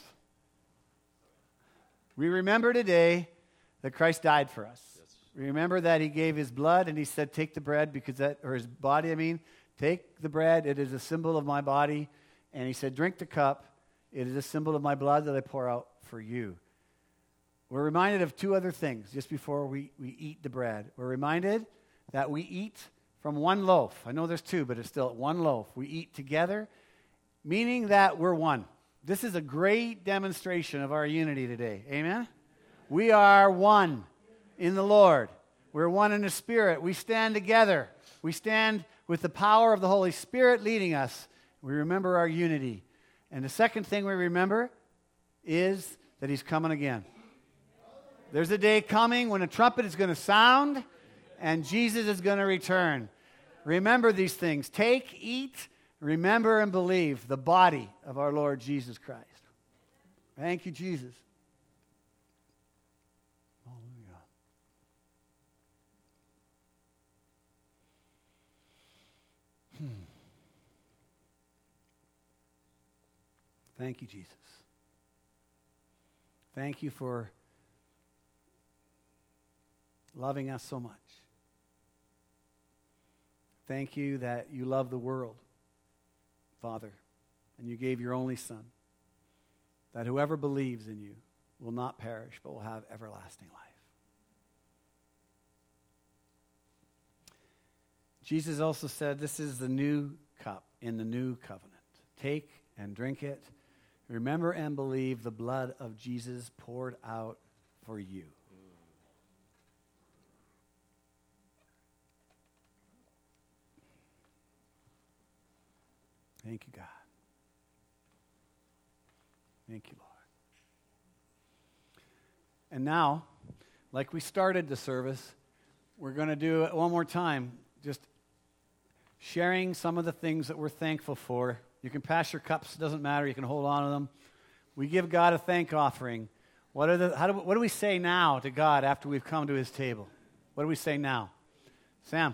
We remember today that Christ died for us. Yes. We remember that he gave his blood and he said, take the bread because that, or his body, I mean, take the bread. It is a symbol of my body. And he said, drink the cup. It is a symbol of my blood that I pour out for you. We're reminded of two other things just before we, we eat the bread. We're reminded that we eat from one loaf. I know there's two, but it's still one loaf. We eat together, meaning that we're one. This is a great demonstration of our unity today. Amen? We are one in the Lord. We're one in the Spirit. We stand together. We stand with the power of the Holy Spirit leading us. We remember our unity. And the second thing we remember is that he's coming again. There's a day coming when a trumpet is going to sound and Jesus is going to return. Remember these things. Take, eat, remember, and believe the body of our Lord Jesus Christ. Thank you, Jesus. Hallelujah. Hmm. Thank you, Jesus. Thank you for loving us so much. Thank you that you love the world, Father, and you gave your only Son, that whoever believes in you will not perish, but will have everlasting life. Jesus also said, this is the new cup in the new covenant. Take and drink it. Remember and believe the blood of Jesus poured out for you. Thank you, God. Thank you, Lord. And now, like we started the service, we're going to do it one more time, just sharing some of the things that we're thankful for. You can pass your cups, it doesn't matter, you can hold on to them. We give God a thank offering. What, are the, how do, what do we say now to God after we've come to his table? What do we say now? Sam?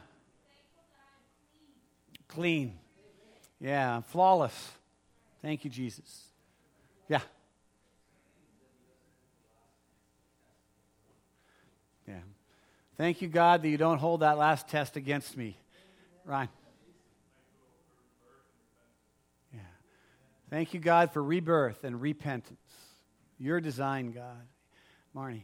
Clean. Clean. Yeah, flawless. Thank you, Jesus. Yeah. Yeah. Thank you, God, that you don't hold that last test against me. Ryan. Yeah. Thank you, God, for rebirth and repentance. Your design, God. Marnie.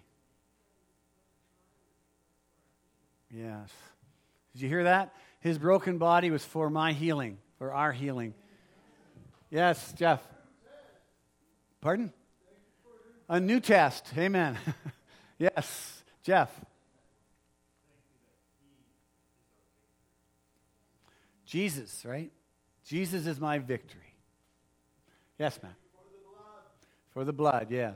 Yes. Did you hear that? His broken body was for my healing, for our healing. Yes, Jeff. Pardon? A new test. Amen. Yes, Jeff. Jesus, right? Jesus is my victory. Yes, ma'am. For the blood, yes.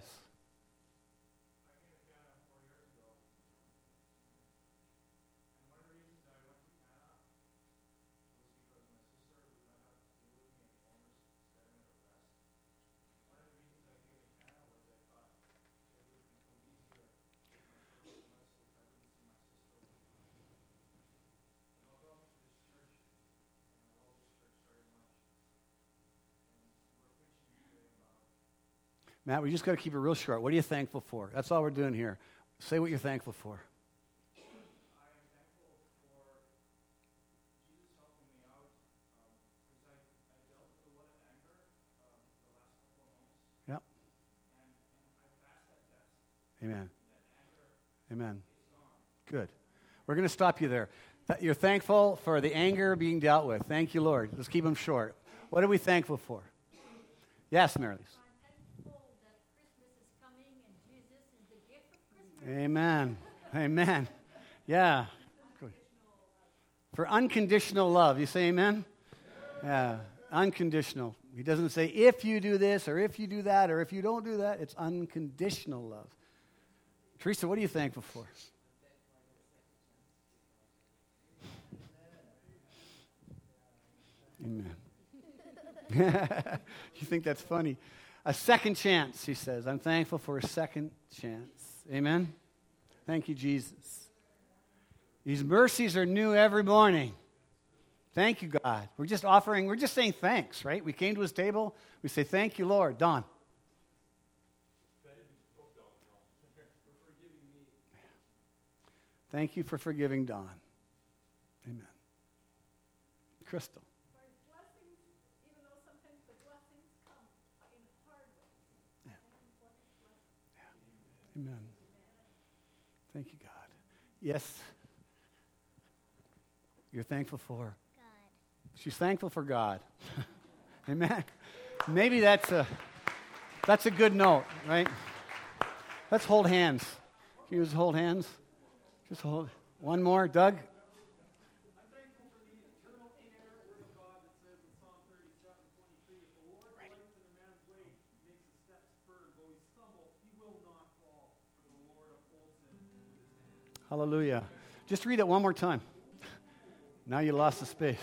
Matt, we just got to keep it real short. What are you thankful for? That's all we're doing here. Say what you're thankful for. Yep. Amen. Amen. Good. We're going to stop you there. You're thankful for the anger being dealt with. Thank you, Lord. Let's keep them short. What are we thankful for? Yes, Marlies. Amen. Amen. Yeah. Good. For unconditional love. You say amen? Yeah. Unconditional. He doesn't say if you do this or if you do that or if you don't do that. It's unconditional love. Teresa, what are you thankful for? Amen. You think that's funny? A second chance, he says. I'm thankful for a second chance. Amen? Thank you, Jesus. These mercies are new every morning. Thank you, God. We're just offering, we're just saying thanks, right? We came to his table. We say, thank you, Lord. Don. Thank you for forgiving Don. Amen. Crystal. Amen. Thank you, God. Yes. You're thankful for? God. She's thankful for God. Amen. Maybe that's a that's a good note, right? Let's hold hands. Can you just hold hands? Just hold. One more, Doug. Hallelujah. Just read it one more time. Now you lost the space.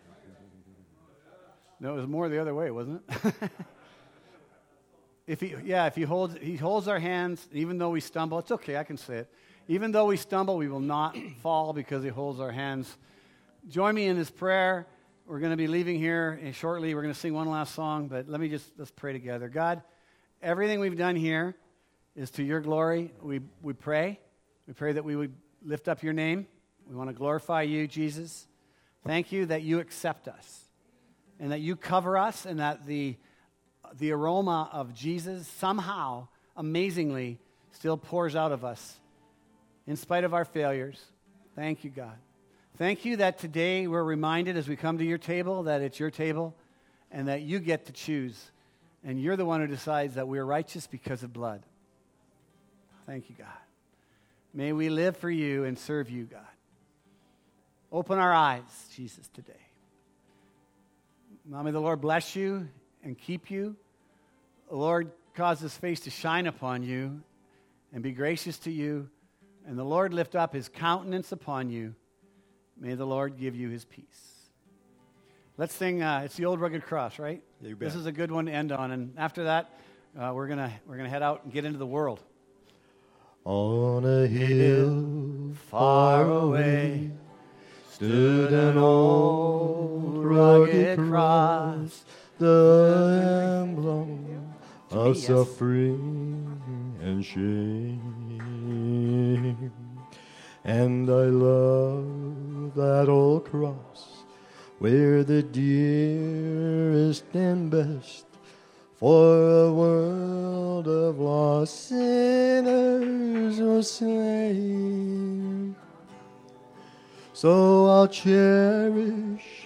No, it was more the other way, wasn't it? If he, yeah, if he holds, he holds our hands, even though we stumble. It's okay, I can say it. Even though we stumble, we will not fall because he holds our hands. Join me in his prayer. We're going to be leaving here shortly. We're going to sing one last song, but let me just, let's pray together. God, everything we've done here is to your glory. We, we pray. We pray that we would lift up your name. We want to glorify you, Jesus. Thank you that you accept us and that you cover us and that the, the aroma of Jesus somehow, amazingly, still pours out of us in spite of our failures. Thank you, God. Thank you that today we're reminded as we come to your table that it's your table and that you get to choose. And you're the one who decides that we're righteous because of blood. Thank you, God. May we live for you and serve you, God. Open our eyes, Jesus, today. Now may the Lord bless you and keep you. The Lord cause his face to shine upon you and be gracious to you. And the Lord lift up his countenance upon you. May the Lord give you his peace. Let's sing, uh, it's the old rugged cross, right? You bet. This is a good one to end on. And after that, uh, we're going we're gonna head out and get into the world. On a hill far away stood an old rugged cross, the emblem of yes. suffering and shame. And I love that old cross where the dearest and best For a world of lost sinners was slain. So I'll cherish